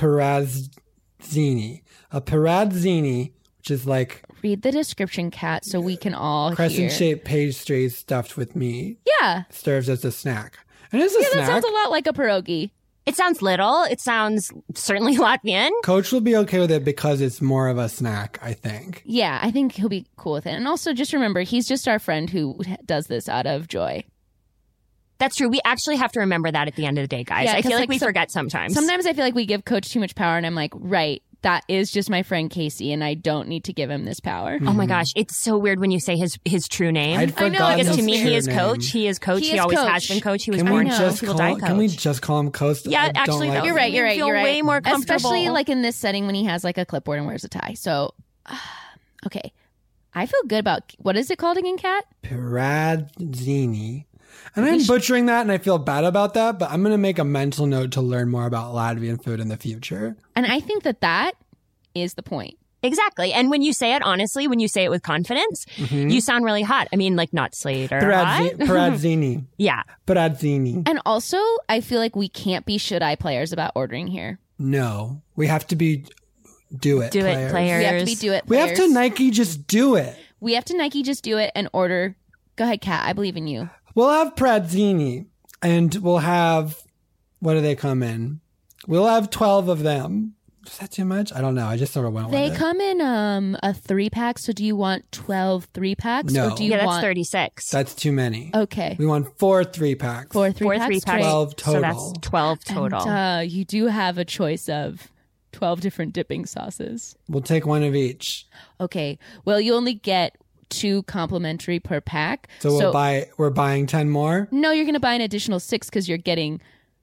perazzini. A perazzini, which is like... Read the description, Kat, so we can all crescent-shaped pastries stuffed with meat. Yeah. Serves as a snack. And it's a snack. That sounds a lot like a pierogi. It sounds little. It sounds certainly Latvian. Coach will be okay with it because it's more of a snack, I think. Yeah, I think he'll be cool with it. And also, just remember, he's just our friend who does this out of joy. That's true. We actually have to remember that at the end of the day, guys. Yeah, I feel like we forget sometimes. Sometimes I feel like we give Coach too much power, and I'm like, right, that is just my friend Casey, and I don't need to give him this power. Oh my gosh, it's so weird when you say his true name. I'd forgotten because to me his he is true Coach. name. He is Coach. He always has been Coach. He was Can born we Coach. Can we just call him Coach? Yeah, actually, like you're right. You're right. Feel You're right. way more comfortable, especially like in this setting when he has like a clipboard and wears a tie. So, okay, I feel good about what is it called again, Kat? Perazzini. And I'm butchering that, and I feel bad about that. But I'm going to make a mental note to learn more about Latvian food in the future. And I think that is the point. Exactly. And when you say it, honestly, when you say it with confidence, you sound really hot. I mean, like not Slade or hot. Perazzini. Yeah. Perazzini. And also, I feel like we can't be should-I players about ordering here. No. We have to be do-it players. We have to be do-it We players. have to Nike just do it. We have to Nike just do it and order. Go ahead, Kat. I believe in you. We'll have Perazzini, and we'll have, what do they come in? We'll have 12 of them. Is that too much? I don't know. I just sort of went with it. They come in a 3-pack, so do you want 12 3-packs? No. Or do you that's want 36. That's too many. Okay. We want 4 3-packs. 4 4 3-packs? 3-packs. 12 total. So that's 12 total. And, you do have a choice of 12 different dipping sauces. We'll take one of each. Okay. Well, you only get 2 complimentary per pack. So we're buying 10 more? No, you're going to buy an additional 6 because you're getting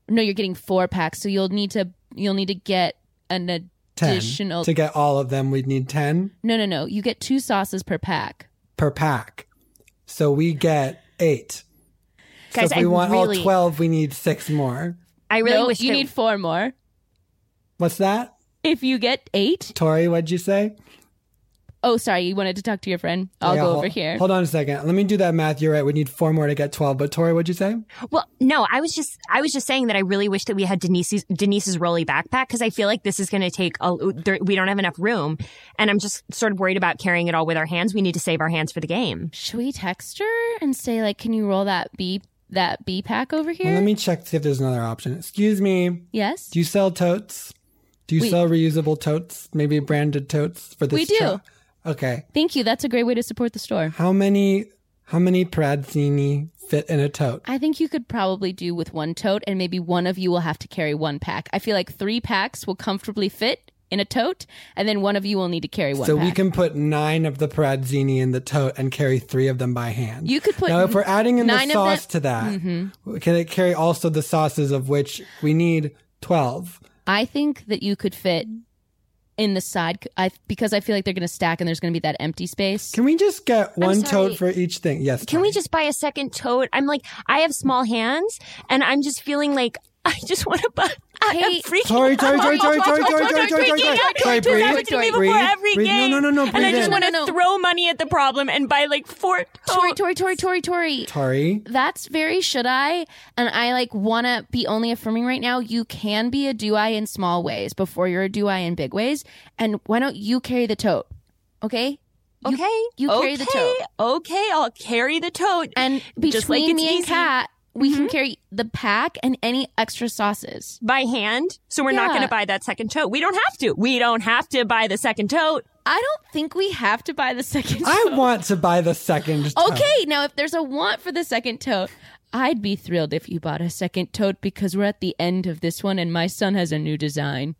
4 packs. So you'll need to get an additional 10. To get all of them, we'd need 10? No. You get 2 sauces per pack. Per pack. So we get 8. Guys, so if we want all 12, we need 6 more. I really wish you need 4 more. What's that? If you get 8. Tori, what'd you say? Oh, sorry. You wanted to talk to your friend. I'll go over here. Hold on a second. Let me do that math. You're right. We need 4 more to get 12. But Tori, what'd you say? Well, no, I was just saying that I really wish that we had Denise's Rolly backpack, because I feel like this is going to take we don't have enough room, and I'm just sort of worried about carrying it all with our hands. We need to save our hands for the game. Should we text her and say, like, can you roll that B pack over here? Well, let me check to see if there's another option. Excuse me. Yes. Do you sell totes? Do you sell reusable totes? Maybe branded totes for this? We do. Okay. Thank you. That's a great way to support the store. How many Perazzini fit in a tote? I think you could probably do with 1 tote, and maybe one of you will have to carry 1 pack. I feel like 3 packs will comfortably fit in a tote, and then one of you will need to carry 1 So pack. we can put 9 of the Perazzini in the tote and carry 3 of them by hand. You could put now, if we're adding in the 9 of sauce them- to that, can it carry also the sauces of which we need 12. I think that you could fit in the side because I feel like they're going to stack and there's going to be that empty space. Can we just get one sorry. tote for each thing? Yes. Can we just buy a second tote? I'm like, I have small hands, and I'm just feeling like I just want to buy. Hey, Tori, breathe. No, And I just want to throw money at the problem and buy like 4 totes. Tori. That's very should I? And I like want to be only affirming right now. You can be a do-I in small ways before you're a do-I in big ways. And why don't you carry the tote? Okay? You carry the tote. Okay, I'll carry the tote. And between me and Kat, we can carry the pack and any extra sauces. By hand? So we're not going to buy that second tote. We don't have to. We don't have to buy the second tote. I don't think we have to buy the second tote. I want to buy the second tote. Okay, now if there's a want for the second tote, I'd be thrilled if you bought a second tote because we're at the end of this one and my son has a new design.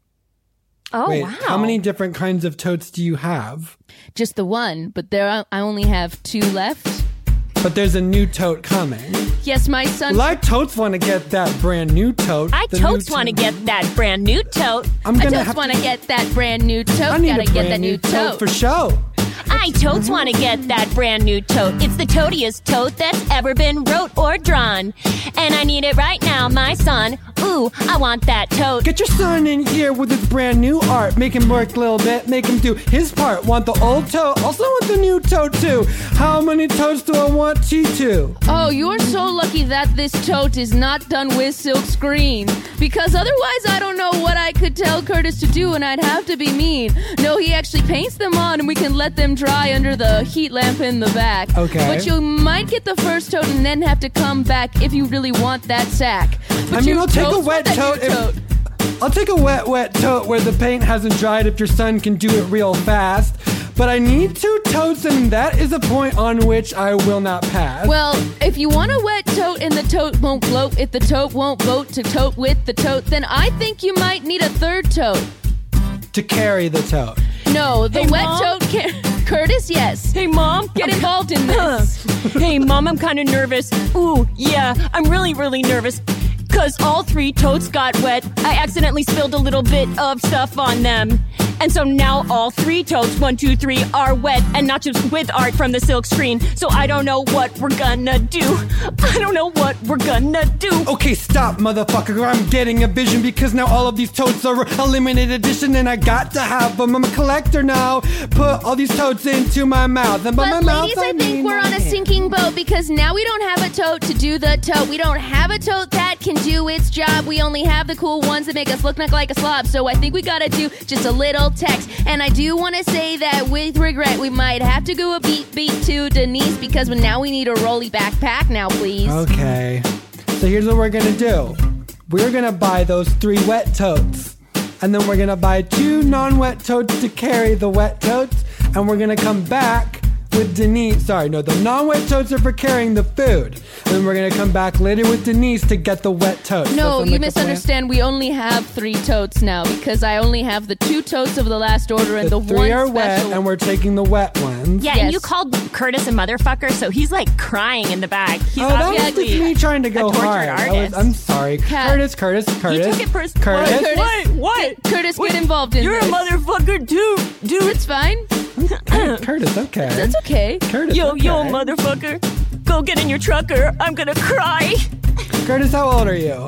Oh, Wait, wow. How many different kinds of totes do you have? Just the one, but I only have 2 left. But there's a new tote coming. Yes, my son... Well, I totes want to get that brand new tote. I totes want to get that brand new tote. I totes want to get that brand new tote. I need Gotta a get that brand new tote. for show. I totes want to get that brand new tote. It's the totiest tote that's ever been wrote or drawn. And I need it right now, my son. Ooh, I want that tote. Get your son in here with his brand new art. Make him work a little bit. Make him do his part. Want the old tote? Also want the new tote too. How many totes do I want T2? Oh, you're so lucky that this tote is not done with silk screen. Because otherwise I don't know what I could tell Curtis to do and I'd have to be mean. No, he actually paints them on and we can let them dry under the heat lamp in the back. Okay. But you might get the first tote and then have to come back if you really want that sack. But I'll take a wet tote. I'll take a wet tote where the paint hasn't dried if your son can do it real fast. But I need 2 totes, and that is a point on which I will not pass. Well, if you want a wet tote and the tote won't float, if the tote won't vote to tote with the tote, then I think you might need a 3rd tote. To carry the tote. No, the wet tote Curtis, yes. Hey, Mom. Get involved in this. Hey, Mom, I'm kind of nervous. Ooh, yeah, I'm really, really nervous. Because all 3 totes got wet. I accidentally spilled a little bit of stuff on them. And so now all 3 totes, 1, 2, 3, are wet and not just with art from the silk screen. So I don't know what we're gonna do. I don't know what we're gonna do. Okay, stop, motherfucker. I'm getting a vision because now all of these totes are a limited edition and I got to have them. I'm a collector now. Put all these totes into my mouth. And by my mouth, ladies, I think we're on a sinking boat because now we don't have a tote to do the tote. We don't have a tote that can do its job. We only have the cool ones that make us look like a slob. So I think we gotta do just a little text. And I do want to say that with regret, we might have to go a beat to Denise because now we need a rolly backpack now, please. Okay. So here's what we're gonna do. We're gonna buy those 3 wet totes. And then we're gonna buy 2 non-wet totes to carry the wet totes. And we're gonna come back with Denise. Sorry, no, the non-wet totes are for carrying the food. And then we're going to come back later with Denise to get the wet totes. No, you misunderstand. We only have 3 totes now because I only have the 2 totes of the last order and the 1 3 are special. wet and we're taking the wet ones. Yeah, and you called Curtis a motherfucker, so he's like crying in the back. He's that was just me trying to go a tortured hard. artist. I'm sorry. Kat. Curtis. You took it personally. Curtis. What? Curtis, get involved in You're this. a motherfucker too, dude. It's fine. Curtis, okay. That's okay. Curtis, Yo, okay. motherfucker. Go get in your trucker. I'm gonna cry. Curtis, how old are you?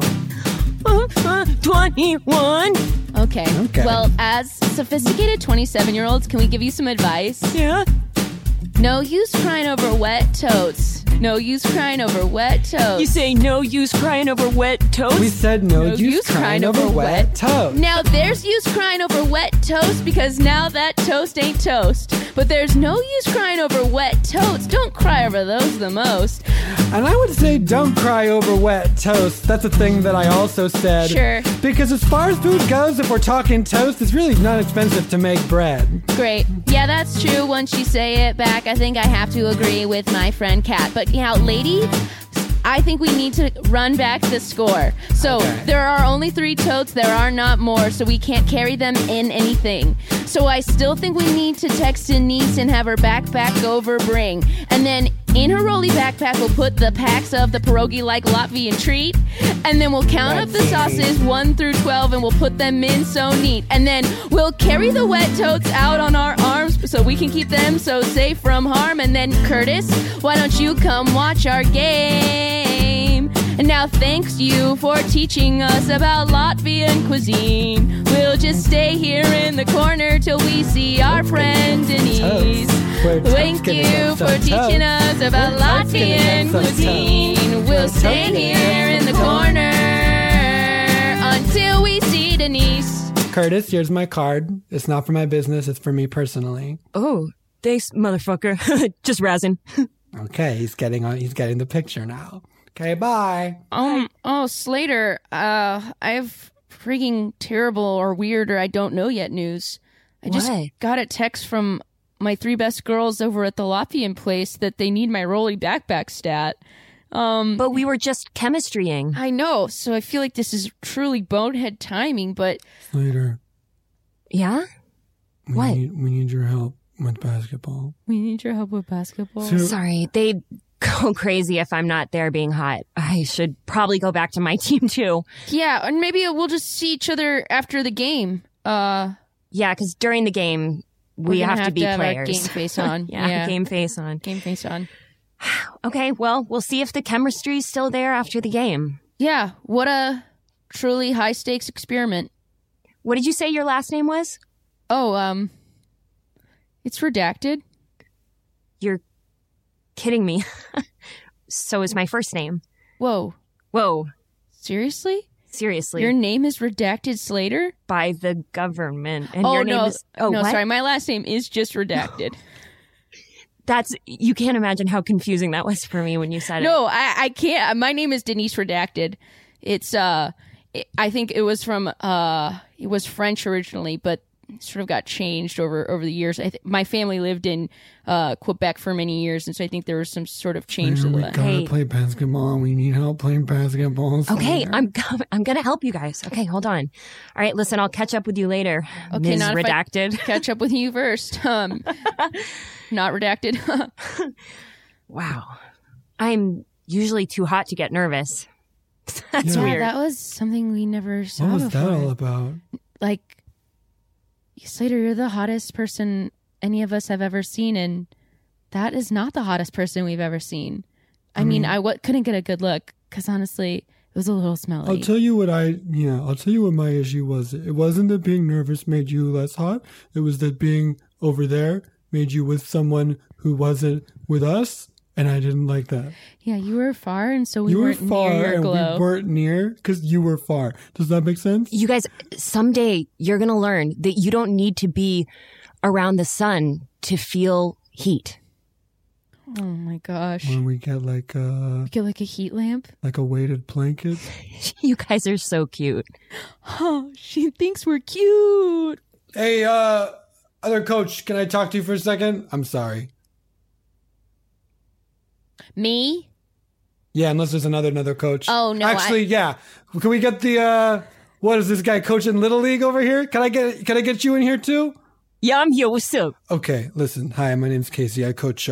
21. Okay. Well, as sophisticated 27-year-olds, can we give you some advice? Yeah. No use crying over wet totes. No use crying over wet totes. You say no use crying over wet toast? We said no use crying over wet toast. Now there's use crying over wet toast because now that toast ain't toast. But there's no use crying over wet toast. Don't cry over those the most. And I would say don't cry over wet toast. That's a thing that I also said. Sure. Because as far as food goes, if we're talking toast, it's really not expensive to make bread. Great. Yeah, that's true. Once you say it back, I think I have to agree with my friend Kat. But yeah, lady, I think we need to run back the score. So there are only 3 totes. There are not more, so we can't carry them in anything. So I still think we need to text Denise and have her backpack over bring. And then in her rolly backpack. We'll put the packs of the pierogi like Latvian treat. And then we'll count up the sauces 1 through 12 and we'll put them in so neat. And then we'll carry the wet totes out on our arms so we can keep them so safe from harm. And then Curtis, why don't you come watch our game? And now thanks you for teaching us about Latvian cuisine. We'll just stay here in the corner till we see our friend Denise. Thank you for teaching us about Latvian cuisine. We'll stay here in the corner until we see Denise. Curtis, here's my card. It's not for my business. It's for me personally. Oh, thanks, motherfucker. Just razzing. Okay, he's getting the picture now. Okay, bye. Oh, Slater, I have freaking terrible or weird or I don't know yet news. I just got a text from my 3 best girls over at the Latvian place that they need my Rolly backpack stat. But we were just chemistrying. I know, so I feel like this is truly bonehead timing, but... Slater. Yeah? We need your help with basketball. We need your help with basketball. Sorry, they'd go crazy if I'm not there being hot. I should probably go back to my team too. Yeah, and maybe we'll just see each other after the game. Yeah, because during the game, we have to be players. Game face on. yeah, game face on. Game face on. Okay, well, we'll see if the chemistry's still there after the game. Yeah, what a truly high-stakes experiment. What did you say your last name was? Oh, it's redacted. You're kidding me. So is my first name. Whoa. Seriously? Seriously. Your name is redacted Slater? By the government. And oh, your name no. is... Oh, no, what? sorry. My last name is just redacted. You can't imagine how confusing that was for me when you said it. No, I can't. My name is Denise Redacted. It's, I think it was from, it was French originally, but sort of got changed over the years. My family lived in Quebec for many years, and so I think there was some sort of change to We that. gotta play basketball. We need help playing basketball. Okay, I'm gonna help you guys. Okay, hold on. All right, listen, I'll catch up with you later. Okay, Ms. not if I Redacted. catch up with you first. Not redacted. Wow. I'm usually too hot to get nervous. That's weird. That was something we never saw What was before. that all about? Like, Slater, you're the hottest person any of us have ever seen, and that is not the hottest person we've ever seen. I mean, I couldn't get a good look, because honestly, it was a little smelly. I'll tell you what my issue was. It wasn't that being nervous made you less hot. It was that being over there made you with someone who wasn't with us, and I didn't like that. Yeah, you were far, and so we You were weren't far, near your and glow. we weren't near because you were far. Does that make sense? You guys, someday you're going to learn that you don't need to be around the sun to feel heat. Oh my gosh. When we get like We get like a heat lamp. like a weighted blanket. You guys are so cute. Oh, she thinks we're cute. Hey, other coach, can I talk to you for a second? I'm sorry. Me? Yeah, unless there's another coach. Oh, no, Actually, yeah. Can we get the what is this guy coaching Little League over here? Can I get you in here too? Yeah, I'm here. What's up? Okay, listen. Hi, my name's Casey. I coach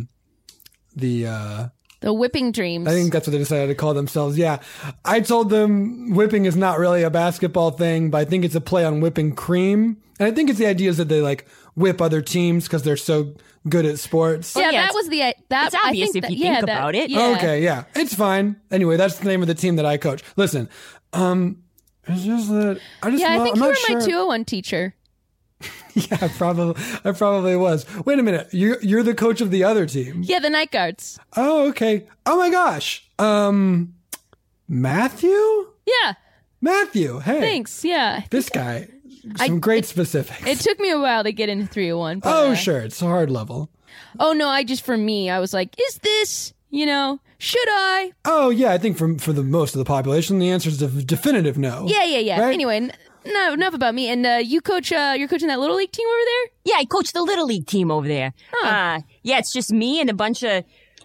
the Whipping Dreams. I think that's what they decided to call themselves. Yeah. I told them whipping is not really a basketball thing, but I think it's a play on whipping cream. And I think it's the idea is that they like whip other teams because they're so good at sports. Yeah, yeah, that was the that. it's obvious I think if you that, think about it. Yeah. Okay, yeah. It's fine. Anyway, that's the name of the team that I coach. Listen, it's just that I just Yeah, I think I'm you were not my sure. 201 teacher. Yeah, I probably was. Wait a minute. You're the coach of the other team. Yeah, the Night Guards. Oh, okay. Oh my gosh. Matthew? Yeah. Matthew. Hey. Thanks. Yeah. This guy. Some great specifics. It took me a while to get into 301. But, Oh, sure. It's a hard level. Oh, no, for me, I was like, is this, should I? Oh, yeah. I think for the most of the population, the answer is a definitive no. Yeah. Right? Anyway, no, enough about me. And you coach, you're coaching that Little League team over there? Yeah, I coach the Little League team over there. Huh. Yeah, it's just me and a bunch of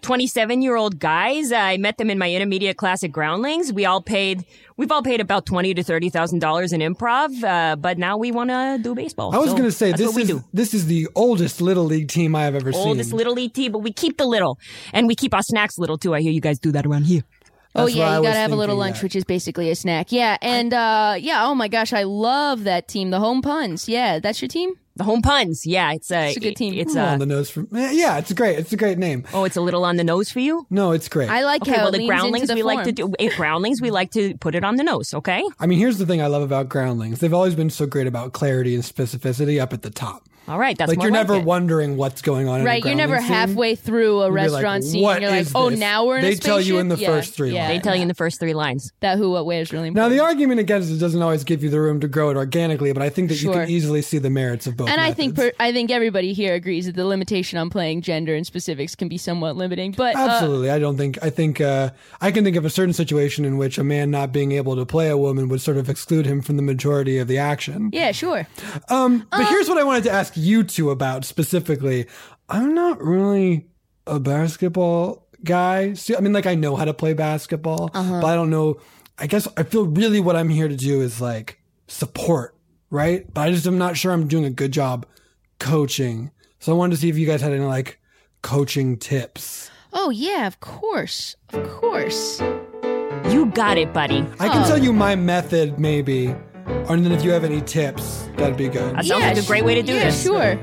27-year-old guys. I met them in my intermediate class at Groundlings. We've all paid about $20,000 to $30,000 in improv, but now we want to do baseball. I was going to say, this is the oldest Little League team I have ever seen. Oldest Little League team, but we keep the little. And we keep our snacks little, too. I hear you guys do that around here. Oh, yeah, you got to have a little lunch, which is basically a snack. Yeah, and oh my gosh, I love that team, the Home Puns. Yeah, that's your team? The Home Puns, yeah, it's a good team. It's on the nose for yeah, it's a great name. Oh, it's a little on the nose for you? No, it's great. I like how the Groundlings we like to do. At Groundlings, we like to put it on the nose. Okay. I mean, here's the thing I love about Groundlings. They've always been so great about clarity and specificity up at the top. All right, that's like more you're like never it. wondering what's going on. Right, you're never halfway through a restaurant scene. What You're like, is oh, this? now we're in a They spaceship? tell you in the first three lines. They tell you in the first 3 lines. That who, what, where is really Now, important. the argument against it doesn't always give you the room to grow it organically, but I think that you can easily see the merits of both And methods. I think everybody here agrees that the limitation on playing gender and specifics can be somewhat limiting. But Absolutely. I think I can think of a certain situation in which a man not being able to play a woman would sort of exclude him from the majority of the action. yeah, sure. But here's what I wanted to ask you two about specifically. I'm not really a basketball guy. See, I mean, like, I know how to play basketball, but I don't know. I guess I feel really what I'm here to do is like support, right? But I'm not sure I'm doing a good job coaching. So I wanted to see if you guys had any like coaching tips. Oh, yeah, of course. Of course. You got it, buddy. I can tell you my method, maybe. And then if you have any tips, that'd be good. That sounds like a great way to do this. Sure.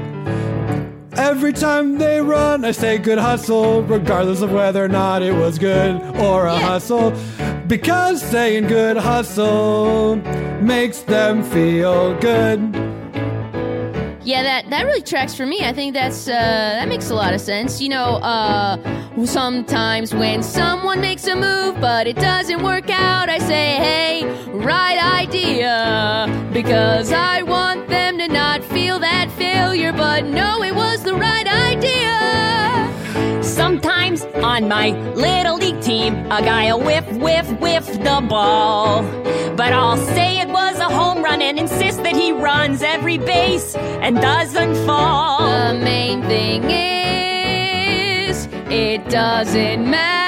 Every time they run, I say good hustle, regardless of whether or not it was good or a hustle. Because saying good hustle makes them feel good. Yeah, that really tracks for me. I think that makes a lot of sense. You know, sometimes when someone makes a move but it doesn't work out, I say, hey, right idea, because I want them to not feel that failure, but no, it was the right idea. Sometimes on my Little League team, a guy'll whiff the ball. But I'll say it was a home run and insist that he runs every base and doesn't fall. The main thing is, it doesn't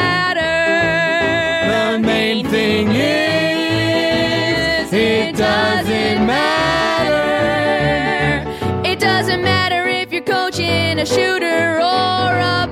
matter. The main thing is, it doesn't matter. It doesn't matter if you're coaching a shooter or a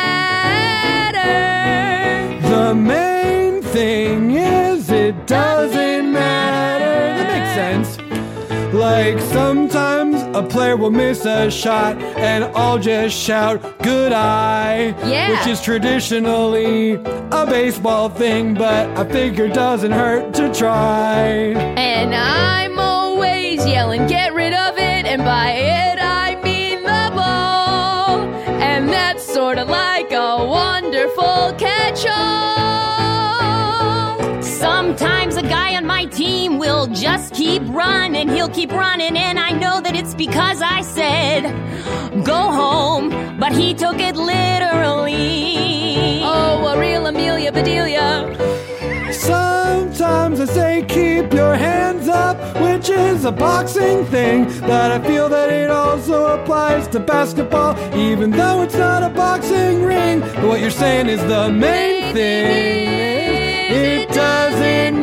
batter. The main thing is, it doesn't matter. That makes sense. Like sometimes a player will miss a shot and I'll just shout good eye, which is traditionally a baseball thing, but I figure doesn't hurt to try. And I'm always yelling, get rid of it, and by it I mean the ball. And that's sort of like a wonderful catch-all. Sometimes a guy on my team will just keep running. He'll keep running, and I know that it's because I said, go home, but he took it literally. Oh, a real Amelia Bedelia. Sometimes I say keep your hands up, which is a boxing thing, but I feel that it also applies to basketball, even though it's not a boxing ring. But what you're saying is the main thing, it doesn't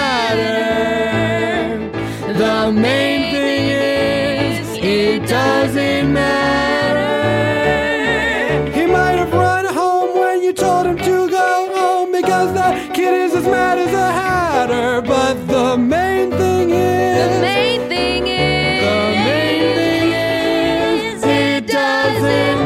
matter. The main thing is, it doesn't matter. He might have run home when you told him to go home, because that kid is as mad as a hatter. But the main thing is, The main thing is, the main thing is, it doesn't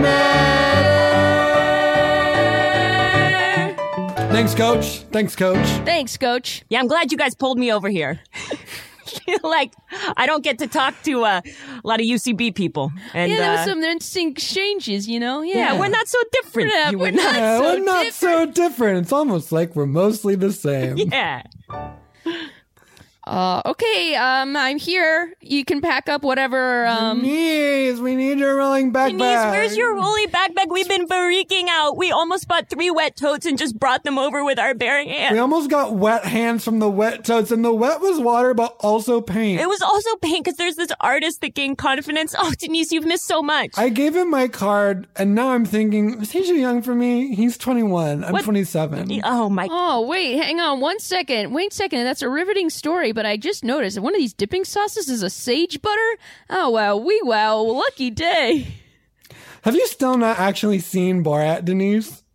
matter. Thanks, Coach. Thanks, Coach. Thanks, Coach. Yeah, I'm glad you guys pulled me over here. Like, I don't get to talk to a lot of UCB people. And, Yeah, there was some interesting exchanges, you know? yeah, we're not so different. Yeah, You we're and I. not Yeah, so we're not so different. It's almost like we're mostly the same. Yeah. Okay, I'm here. You can pack up whatever, Denise, we need your rolling backpack. Denise, where's your rolling backpack? We've been freaking out. We almost bought 3 wet totes and just brought them over with our bare hands. We almost got wet hands from the wet totes, and the wet was water, but also paint. It was also paint because there's this artist that gained confidence. Oh, Denise, you've missed so much. I gave him my card, and now I'm thinking, is he too young for me? He's 21. I'm 27. Oh, my. Oh, wait, hang on one second. Wait a second. That's a riveting story, but I just noticed that one of these dipping sauces is a sage butter. Oh, wow. Wow. Lucky day. Have you still not actually seen Borat, Denise?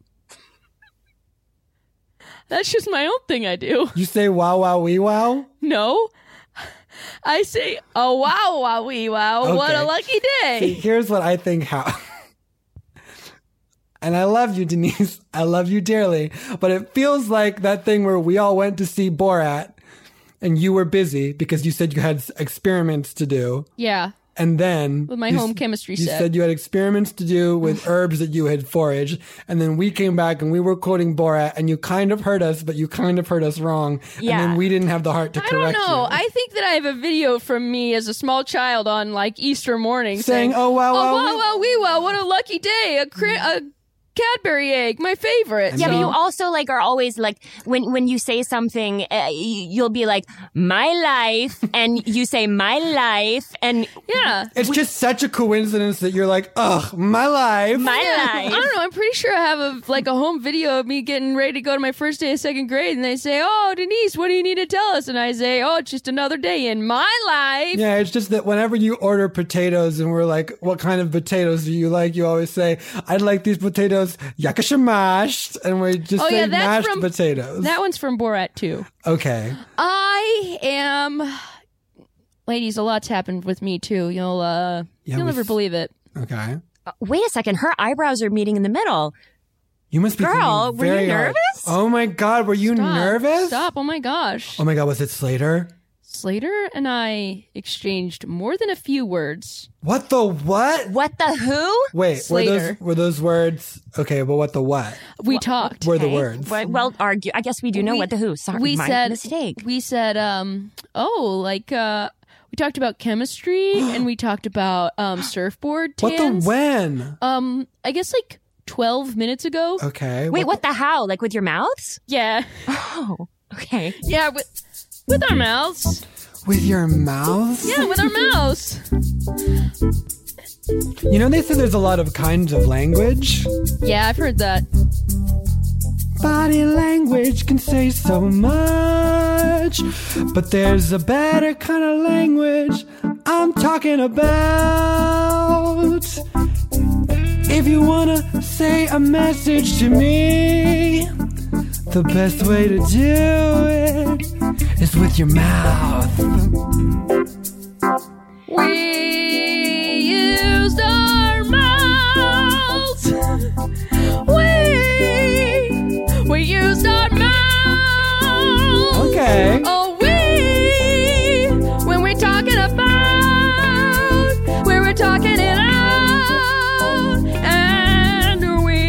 That's just my own thing I do. You say wow, wow, wee, wow? No. I say, oh, wow, wow, wee, wow. Okay. What a lucky day. See, here's what I think how. And I love you, Denise. I love you dearly. But it feels like that thing where we all went to see Borat and you were busy because you said you had experiments to do. Yeah. And then with my home chemistry you set. said you had experiments to do with herbs that you had foraged. And then we came back and we were quoting Borat and you kind of heard us, but you kind of heard us wrong. Yeah. And then we didn't have the heart to correct you. I don't know. I think that I have a video from me as a small child on like Easter morning saying, oh, wow, wow, wow, wee, wow, what a lucky day. A Cadbury egg, my favorite. Yeah, but you also like are always like when you say something, you'll be like my life, and you say my life, and yeah, it's just such a coincidence that you're like, ugh, my life, my I life. don't know. I'm pretty sure I have a home video of me getting ready to go to my first day of second grade, and they say, "Oh, Denise, what do you need to tell us?" And I say, "Oh, it's just another day in my life." Yeah, it's just that whenever you order potatoes, and we're like, "What kind of potatoes do you like?" You always say, "I'd like these potatoes." Yakasha mashed, and we just say mashed potatoes. That one's from Borat too. Okay. I am, ladies. A lot's happened with me too. You'll never believe it. Okay. Wait a second. Her eyebrows are meeting in the middle. You must be Girl, thinking very were you hard. nervous? Oh my God, were you nervous? Stop! Oh my gosh. Oh my God, was it Slater? Slater and I exchanged more than a few words. What the what? What the who? Wait, Slater. were those words? Okay, but what the what? We talked. Were the words? Well, argue. I guess we do know what the who. Sorry, we my said mistake. We said, we talked about chemistry and we talked about surfboard tans. What the when? I guess like 12 minutes ago. Okay. Wait, what the how? Like with your mouths? Yeah. Oh, okay. Yeah, with our mouths. With your mouths? Yeah, with our mouths. You know, they say there's a lot of kinds of language. Yeah, I've heard that. Body language can say so much, but there's a better kind of language I'm talking about. If you wanna say a message to me, the best way to do it is with your mouth. We used our mouths. We used our mouths. Okay. Oh, when we're talking about, we were talking it out, and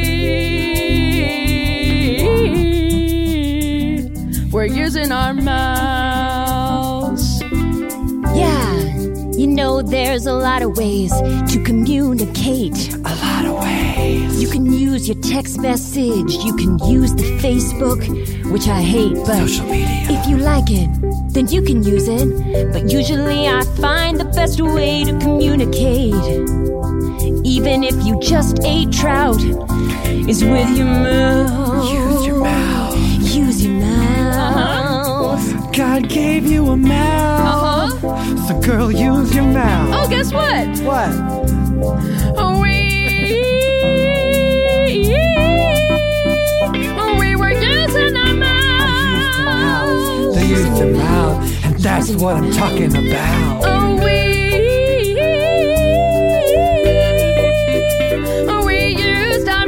we're using our mouths. Yeah, you know there's a lot of ways to communicate. A lot of ways. You can use your text message. You can use the Facebook, which I hate, but social media. If you like it, then you can use it. But usually I find the best way to communicate, even if you just ate trout, is with your mouth. Use your mouth. Use your mouth. God gave you a mouth. So girl, use your mouth. Oh, guess what? What? We were using our mouths. They used their mouth, and that's what I'm talking about. We used our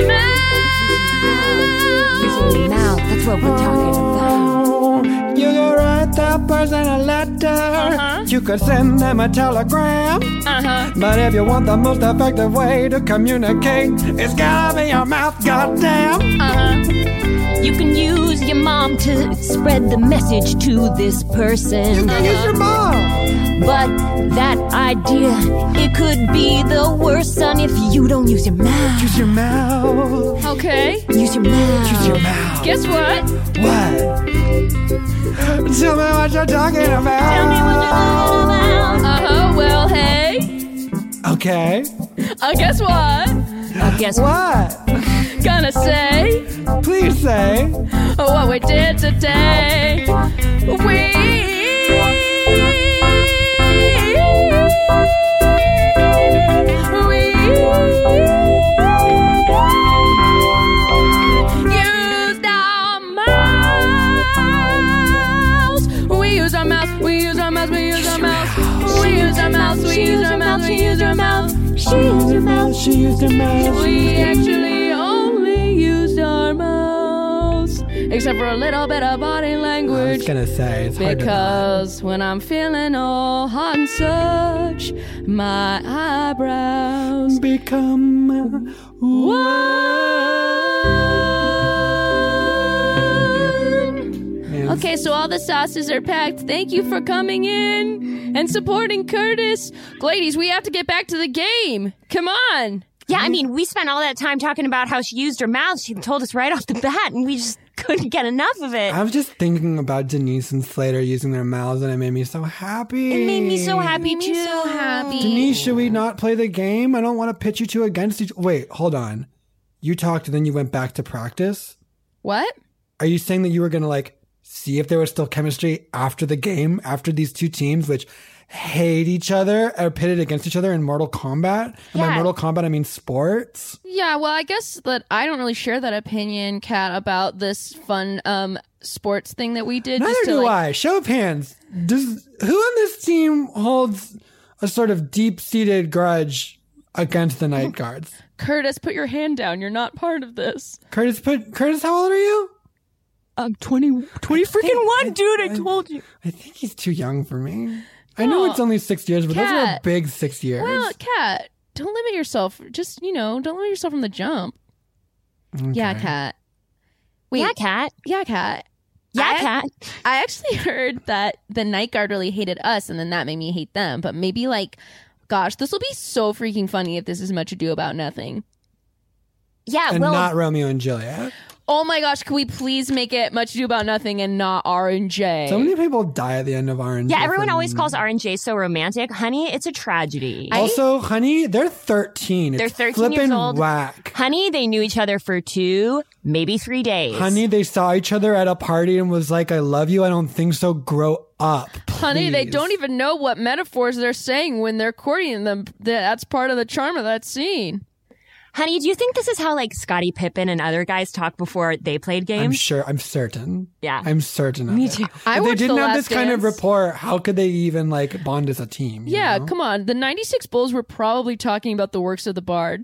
mouths. That's what we're talking about. You could write that person a letter. You could send them a telegram. But if you want the most effective way to communicate, it's gotta be your mouth, goddamn. You can use your mom bomb to spread the message to this person. You can use your mouth. But that idea, it could be the worst, son, if you don't use your mouth. Use your mouth. Okay. Use your mouth. Use your mouth. Guess what? What? Tell me what you're talking about. Tell me what you're talking about. Well, hey. Okay. Guess what? Guess what? Gonna say. Please say. What we did today. We use our mouths. We use our mouths. We use our mouths. We use our mouths. We use our mouths. We use our mouths. She used her mouth. She used her mouth. We actually only used our mouths, except for a little bit of body I language. was gonna say it's hard Because when I'm feeling all hot and such, my eyebrows become Okay, so all the sauces are packed. Thank you for coming in and supporting Curtis. Ladies, we have to get back to the game. Come on. Yeah, I mean, we spent all that time talking about how she used her mouth. She told us right off the bat, and we just couldn't get enough of it. I was just thinking about Denise and Slater using their mouths, and it made me so happy. It made me so happy, too. So happy. Denise, should we not play the game? I don't want to pitch you two against each. Wait, hold on. You talked and then you went back to practice? What? Are you saying that you were going to, see if there was still chemistry after the game, after these two teams, which hate each other, are pitted against each other in Mortal Kombat? And by Yeah. Mortal Kombat, I mean sports. Yeah, well, I guess that I don't really share that opinion, Kat, about this fun sports thing that we did. Neither just to, do I. Show of hands. Who on this team holds a sort of deep-seated grudge against the Night Guards? Curtis, put your hand down. You're not part of this. Curtis, how old are you? I'm 20 freaking one, dude. I told you. I think he's too young for me. I know it's only 6 years, but those are a Kat. big 6 years. Well, Kat, don't limit yourself. Just, don't limit yourself from the jump. Yeah, Kat. Wait. Yeah, Kat. Yeah, Kat. Yeah, Kat. I actually heard that the Night Guard really hated us, and then that made me hate them. But maybe, gosh, this will be so freaking funny if this is Much Ado About Nothing. Yeah, and not Romeo and Juliet. Oh my gosh, can we please make it Much Ado About Nothing and not R&J? So many people die at the end of R&J. Yeah, everyone always calls R&J so romantic. Honey, it's a tragedy. Also, honey, they're 13. They're It's 13 flippin' years old. whack. Honey, they knew each other for 2, maybe 3 days. Honey, they saw each other at a party and was like, I love you. I don't think so. Grow up. Honey, they please." don't even know what metaphors they're saying when they're courting them. That's part of the charm of that scene. Honey, do you think this is how Scottie Pippen and other guys talked before they played games? I'm certain. Yeah. I'm certain of Me it. too. If I they watched didn't The have Last this kind of Dance. rapport, how could they even bond as a team? you Yeah, know? come on. The 96 Bulls were probably talking about the works of the Bard.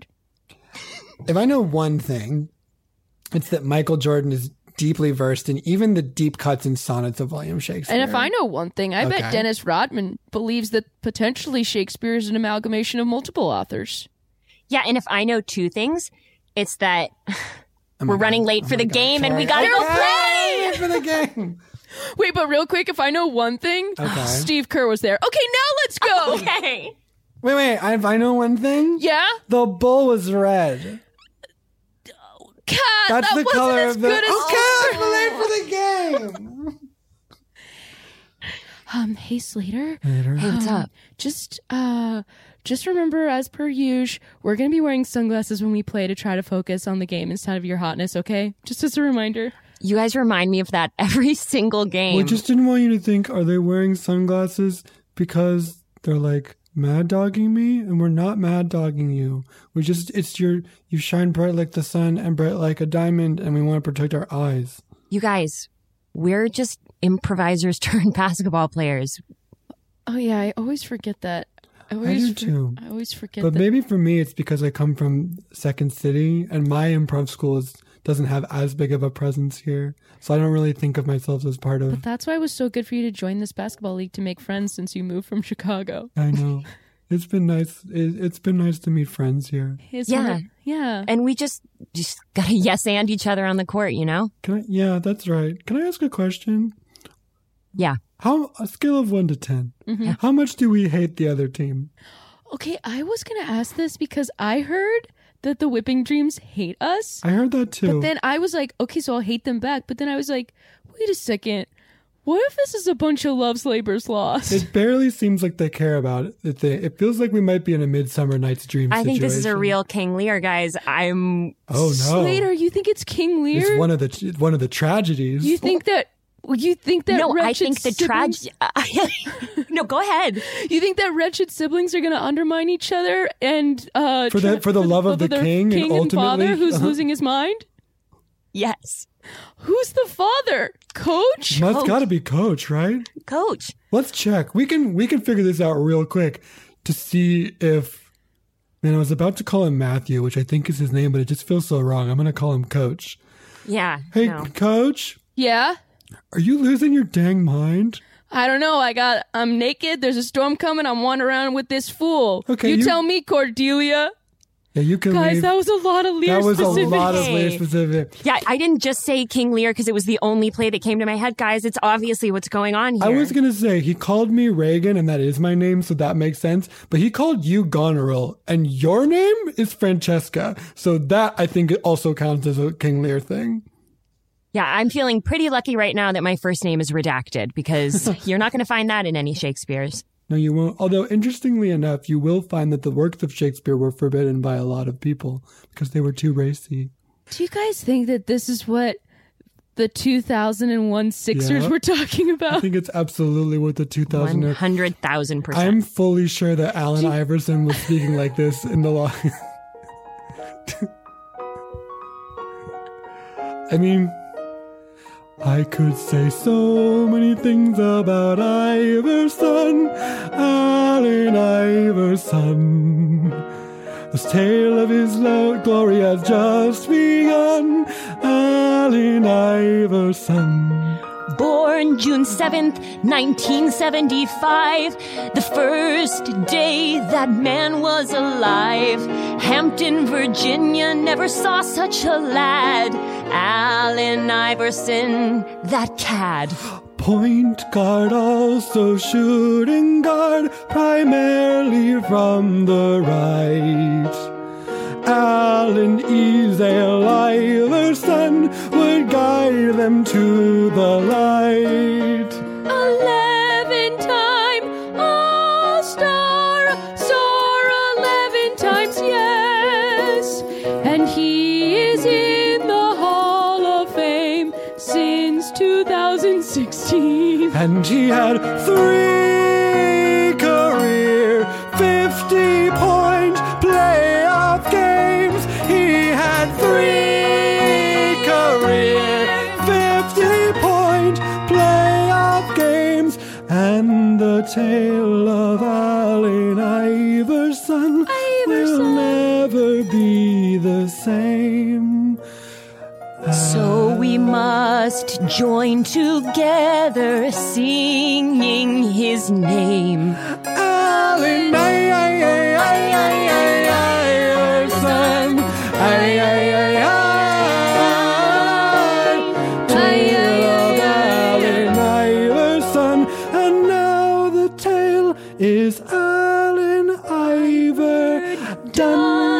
If I know one thing, it's that Michael Jordan is deeply versed in even the deep cuts and sonnets of William Shakespeare. And if I know one thing, I bet Okay. Dennis Rodman believes that potentially Shakespeare is an amalgamation of multiple authors. Yeah, and if I know 2 things, it's that Oh my we're God. running late Oh for my the God. game and we Sorry. gotta go Okay, play! for the game. Wait, but real quick, if I know one thing, Okay. Steve Kerr was there. Okay, now let's go. Okay. Wait. If I know one thing, Yeah? the bull was red. Kat, That's that the wasn't color as of the. good as Okay, I'm late for the game. Hey Slater. Hey, what's up? Just remember, as per usual, we're gonna be wearing sunglasses when we play to try to focus on the game instead of your hotness, okay? Just as a reminder. You guys remind me of that every single game. We just didn't want you to think, are they wearing sunglasses because they're mad dogging me? And we're not mad dogging you. You shine bright like the sun and bright like a diamond, and we want to protect our eyes. You guys, we're just improvisers turned basketball players. Oh yeah, I always forget that. I do too. I always forget But that. maybe for me, it's because I come from Second City, and my improv school doesn't have as big of a presence here. So I don't really think of myself as part of. But that's why it was so good for you to join this basketball league to make friends since you moved from Chicago. I know. It's been nice. It's been nice to meet friends here. Yeah. And we just gotta yes and each other on the court, you know? Yeah, that's right. Can I ask a question? Yeah. A scale of 1 to 10. Mm-hmm. How much do we hate the other team? Okay, I was going to ask this because I heard that the Whipping Dreams hate us. I heard that too. But then I was like, okay, so I'll hate them back. But then I was like, wait a second. What if this is a bunch of Love's Labor's Lost? It barely seems like they care about it. It feels like we might be in a Midsummer Night's Dream situation. I think this is a real King Lear, guys. Oh no, Slater, you think it's King Lear? It's one of the tragedies. You think that? No, I wretched think the siblings- No, go ahead. You think that wretched siblings are going to undermine each other and for the love of the their king and ultimately father who's losing his mind? Yes. Who's the father? Coach? That's got to be Coach, right? Coach. Let's check. We can figure this out real quick to see if. Man, I was about to call him Matthew, which I think is his name, but it just feels so wrong. I'm going to call him Coach. Yeah. Hey, Coach. Yeah? Are you losing your dang mind? I don't know. I'm naked. There's a storm coming. I'm wandering around with this fool. Okay, you tell me, Cordelia. Yeah, you can Guys, leave. that was a lot of Lear specific. That was a lot of Lear specific. Yeah, I didn't just say King Lear because it was the only play that came to my head. Guys, it's obviously what's going on here. I was going to say, he called me Reagan, and that is my name, so that makes sense. But he called you Goneril, and your name is Francesca. So that, I think, also counts as a King Lear thing. Yeah, I'm feeling pretty lucky right now that my first name is redacted because you're not going to find that in any Shakespeare's. No, you won't. Although, interestingly enough, you will find that the works of Shakespeare were forbidden by a lot of people because they were too racy. Do you guys think that this is what the 2001 Sixers were talking about? I think it's absolutely what the 2000... 100,000%. I'm fully sure that Allen Iverson was speaking like this in the law. I mean... I could say so many things about Iverson, Allen Iverson. The tale of his glory has just begun, Allen Iverson. Born June 7th, 1975, the first day that man was alive. Hampton, Virginia never saw such a lad. Allen Iverson, that cad. Point guard, also shooting guard, primarily from the right. Allen Ezel Iverson would guide them to the light. 11-time All-Star, soar 11 times, yes. And he is in the Hall of Fame since 2016. And he had 3 career 50-point playoff games. He had 3 career 50-point playoff games. And the tale of Allen Iverson will never be the same. So we must join together singing his name. Allen Iverson. Allen Iverson. And now the tale is Allen Iverson.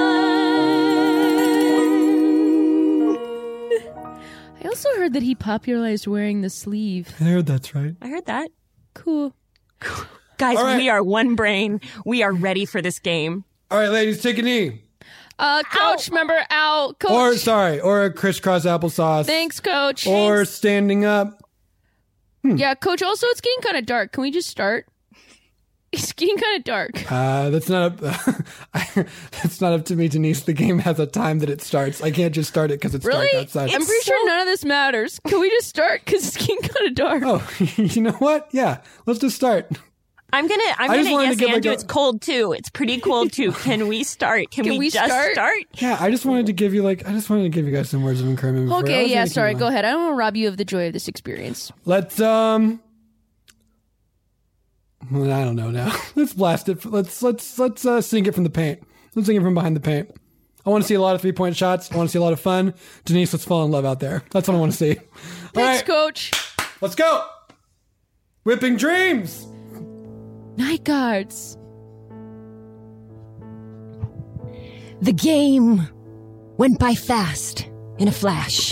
I also heard that he popularized wearing the sleeve. I heard that's right. I heard that. Cool. Guys, All right. we are one brain. We are ready for this game. All right, ladies, take a knee. Coach, remember, Coach. Or a crisscross applesauce. Thanks, Coach. Or standing up. Yeah, Coach, also it's getting kind of dark. Can we just start? It's getting kind of dark. That's not up. That's not up to me, Denise. The game has a time that it starts. I can't just start it because it's Really? dark outside. I'm pretty sure none of this matters. Can we just start? Because it's getting kind of dark. Oh, you know what? Yeah, let's just start. I'm gonna just yes wanted to give, and like, it's cold too. It's pretty cold too. Can we start? Can we just start? Yeah, I just wanted to give you guys some words of encouragement. before- I Okay, was yeah, gonna keep sorry. going. Go ahead. I don't want to rob you of the joy of this experience. Let's Well, I don't know now. Let's blast it. Let's sing it from the paint. Let's sing it from behind the paint. I want to see a lot of 3-point shots. I want to see a lot of fun. Denise, let's fall in love out there. That's what I want to see. Thanks, Coach. Let's go. Whipping dreams. Night guards. The game went by fast in a flash.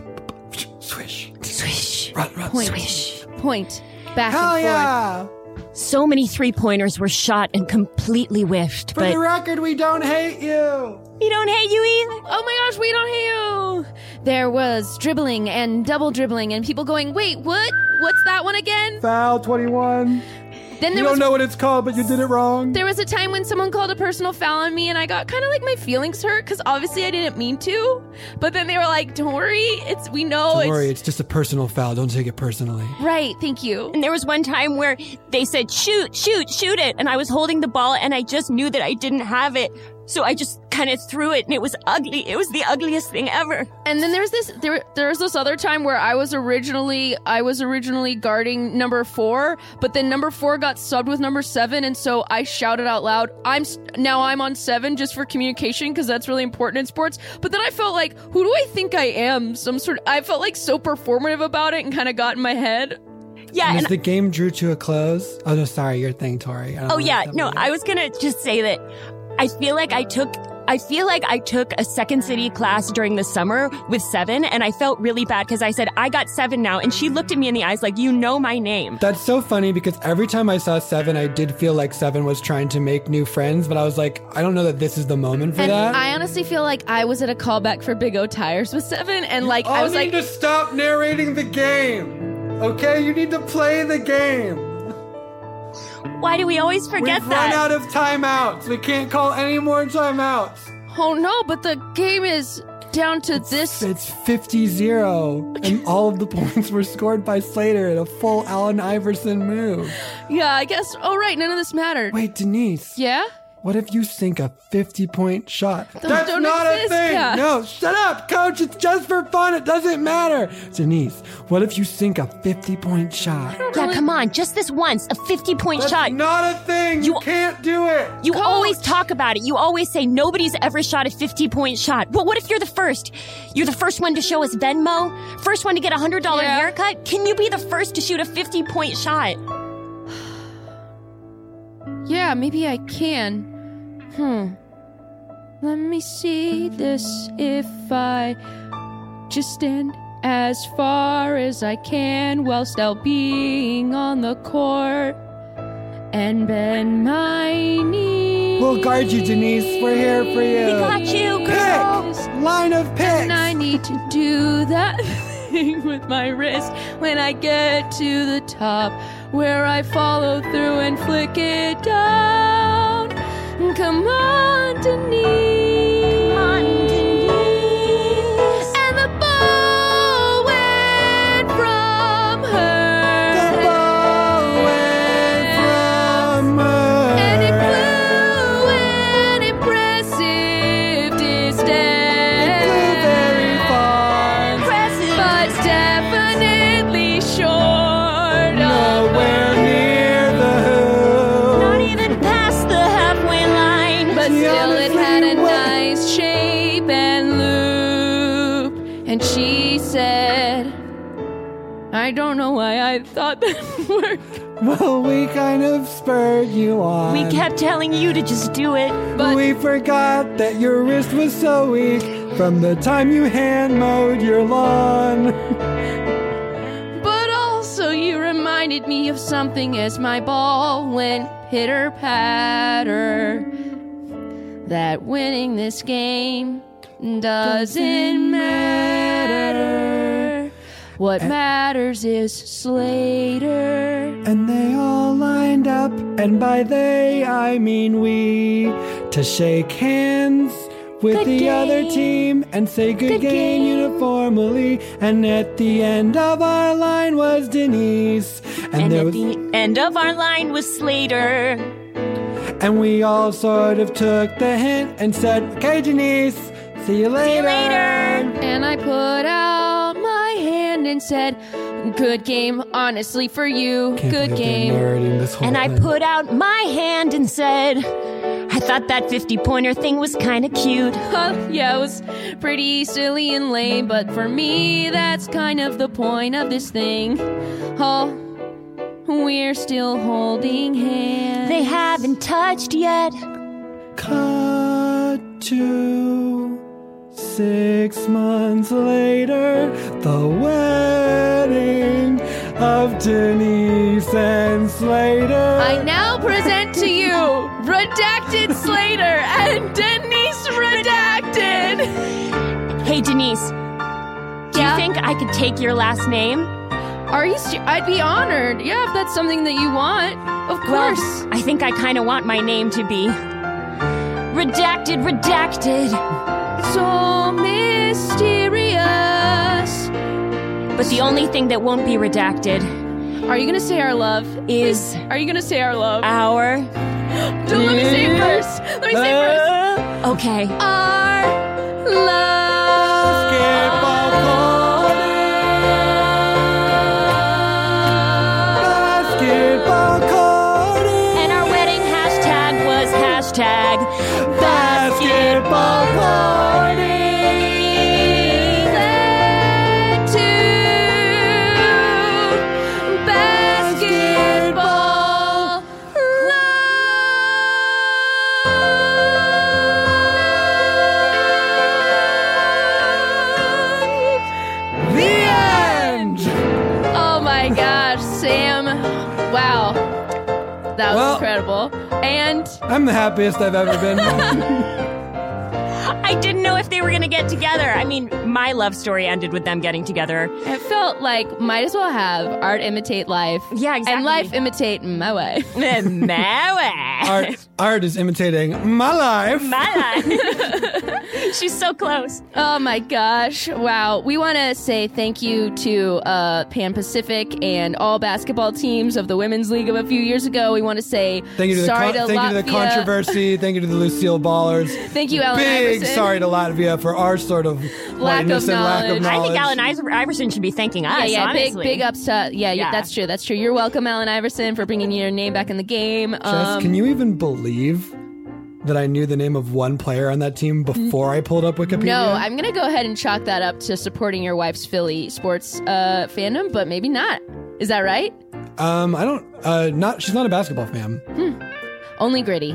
Swish. Swish. Run. Point. Swish. Point. Back Hell and yeah. So many 3-pointers were shot and completely whiffed, For but the record, we don't hate you. we don't hate you either. Oh my gosh, we don't hate you. There was dribbling and double dribbling and people going, wait, what? What's that one again? Foul 21. Then You don't know what it's called, but you did it wrong. There was a time when someone called a personal foul on me and I got kind of like my feelings hurt because obviously I didn't mean to. But then they were like, don't worry, we know Don't worry, it's just a personal foul. Don't take it personally. Right, thank you. And there was one time where they said, shoot it. And I was holding the ball and I just knew that I didn't have it. So I just kind of threw it and it was ugly. It was the ugliest thing ever. And then there was this other time where I was originally guarding number 4, but then number 4 got subbed with number 7, and so I shouted out loud, I'm on 7 just for communication because that's really important in sports. But then I felt like, who do I think I am? I felt like so performative about it and kind of got in my head. Yeah. And And as the game drew to a close. Oh no, sorry, your thing, Tori. I was going to just say that I feel like I took a Second City class during the summer with 7, and I felt really bad because I said, I got 7 now. And she looked at me in the eyes like, you know my name. That's so funny because every time I saw 7, I did feel like 7 was trying to make new friends, but I was like, I don't know that this is the moment for And that. I honestly feel like I was at a callback for Big O Tires with 7, and like I was like, to stop narrating the game. Okay, you need to play the game. Why do we always forget We've that? run out of timeouts. We can't call any more timeouts. oh no, but the game is down to this. It's 50-0, and all of the points were scored by Slater in a full Allen Iverson move. Yeah, I guess. Oh right, none of this mattered. Wait, Denise. Yeah? What if you sink a 50-point shot? That's don't not exist, a thing. yeah. No, shut up, coach. It's just for fun. It doesn't matter. Denise, what if you sink a 50-point shot? Yeah, come on, just this once, a 50-point shot. That's not a thing. You can't do it. You always talk about it. You always say nobody's ever shot a 50-point shot. Well, what if you're the first? You're the first one to show us Venmo? First one to get a $100 haircut? Can you be the first to shoot a 50-point shot? Yeah, maybe I can. Let me see this. If I just stand as far as I can while still being on the court and bend my knees. We'll guard you, Denise. We're here for you. We got you, girl. Pick. Line of picks. And I need to do that thing with my wrist when I get to the top where I follow through and flick it down. Come on, Denise. Come on, Denise. And the ball went from her. The ball went from her. And it flew an impressive distance. It flew very far. Impressive. But definitely short Nowhere near the hoop. Not even past the halfway line. But She still it had a honestly went. nice shape and loop. And she said, I don't know why I thought that would work. Well, we kind of spurred you on. We kept telling you to just do it. But we forgot that your wrist was so weak from the time you hand mowed your lawn. But also you reminded me of something as my ball went pitter-patter. That winning this game doesn't matter. What matters is Slater. And they all lined up, and by they I mean we, to shake hands with Good the game. other team and say good game uniformly. And at the end of our line was Denise. And there at was, the end of our line was Slater. and we all sort of took the hint and said, okay, Denise, see you later. See you later. And I put out my hand and and said, good game, honestly, for you. Can't Good believe they're game. narrating this whole And I thing. put out my hand and said, I thought that 50-pointer thing was kind of cute. Yeah, it was pretty silly and lame, but for me, that's kind of the point of this thing. Oh, we're still holding hands. They haven't touched yet. Cut to 6 months later, the wedding of Denise and Slater. I now present to you Redacted Slater and Denise Redacted. Hey, Denise. Do you think I could take your last name? Are you I'd be honored. Yeah, if that's something that you want. Of course. Well, I think I kind of want my name to be Redacted. So mysterious. But the only thing that won't be redacted. Are you gonna say our love? Are you gonna say our love? Our. Don't let me say it first. Let me say it first. Okay. Our love. And our wedding hashtag was hashtag basketball party. Led to basketball love. The end! Oh my gosh, Sam. Wow. That was Well, incredible. And I'm the happiest I've ever been. I didn't know if they were going to get together. I mean, my love story ended with them getting together. it felt like might as well have art imitate life. Yeah, exactly. And life imitate my way. Art is imitating my life. My life. She's so close. Oh my gosh. Wow. We want to say thank you to Pan Pacific and all basketball teams of the Women's League of a few years ago. We want to say Thank you to sorry the to Latvia. controversy. Thank you to the Lucille Ballers. Thank you, Allen Big Iverson. sorry to Latvia for our sort of Lack of whiteness and lack of knowledge. I think knowledge. Allen Iverson should be thanking us, Yeah, honestly. big ups to, yeah, that's true. That's true. You're welcome, Allen Iverson, for bringing your name back in the game. Jess, can you even believe that I knew the name of one player on that team before I pulled up Wikipedia? No, I'm going to go ahead and chalk that up to supporting your wife's Philly sports fandom, but maybe not. Is that right? I don't. She's not a basketball fan. Only Gritty.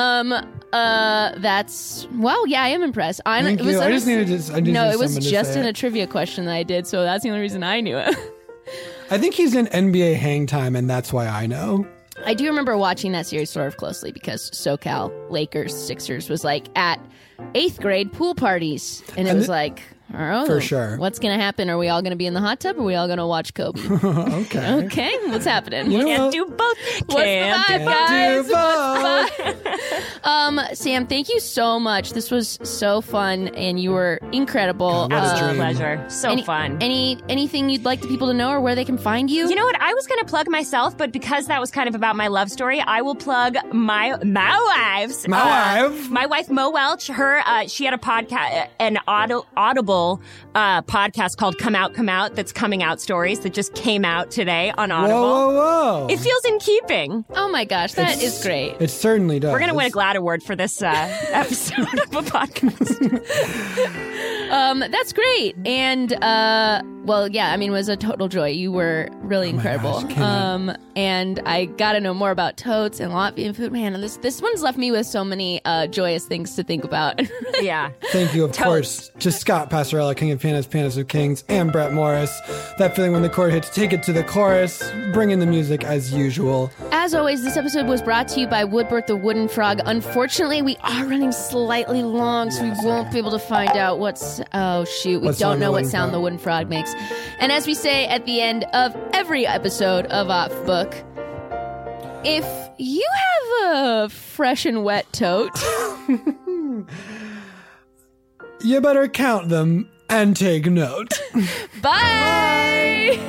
That's well, yeah, I am impressed. Thank you. I just needed to. No, it was someone to just say in it. a trivia question that I did, so that's the only reason I knew it. I think he's in NBA hang time, and that's why I know. I do remember watching that series sort of closely because SoCal Lakers Sixers was like at 8th grade pool parties, and it was like, oh, For sure. what's gonna happen? Are we all gonna be in the hot tub? Or are we all gonna watch Kobe? Okay. Okay, what's happening? You know Can't what? do both. What's the Can't vibe, do guys? do What's the vibe? Sam, thank you so much. This was so fun, and you were incredible. God, what a Absolute dream. pleasure. So fun. Anything you'd like the people to know, or where they can find you? You know what? I was going to plug myself, but because that was kind of about my love story, I will plug my wife's. My wife? My wife, Mo Welch. She had a podcast, an Audible podcast called Come Out, Come Out, that's coming out stories that just came out today on Audible. Whoa. It feels in keeping. Oh my gosh, that is great. It certainly does. We're going to win a GLAAD award for this episode of a podcast. That's great. And well, yeah, I mean, it was a total joy. You were really incredible. gosh, and I got to know more about totes and Latvian food. Man, this one's left me with so many joyous things to think about. Yeah. Thank you, of course, to Scott Passarella, King of Pianists, Pianist of Kings, and Brett Morris. That feeling when the chord hits, take it to the chorus. Bring in the music as usual. As always, this episode was brought to you by Woodbert the Wooden Frog. Unfortunately, we are running slightly long, so we won't be able to find out what's... Oh, shoot. We What don't sound know the what wooden sound frog- the wooden frog makes. And as we say at the end of every episode of Off Book, if you have a fresh and wet tote... You better count them and take note. Bye!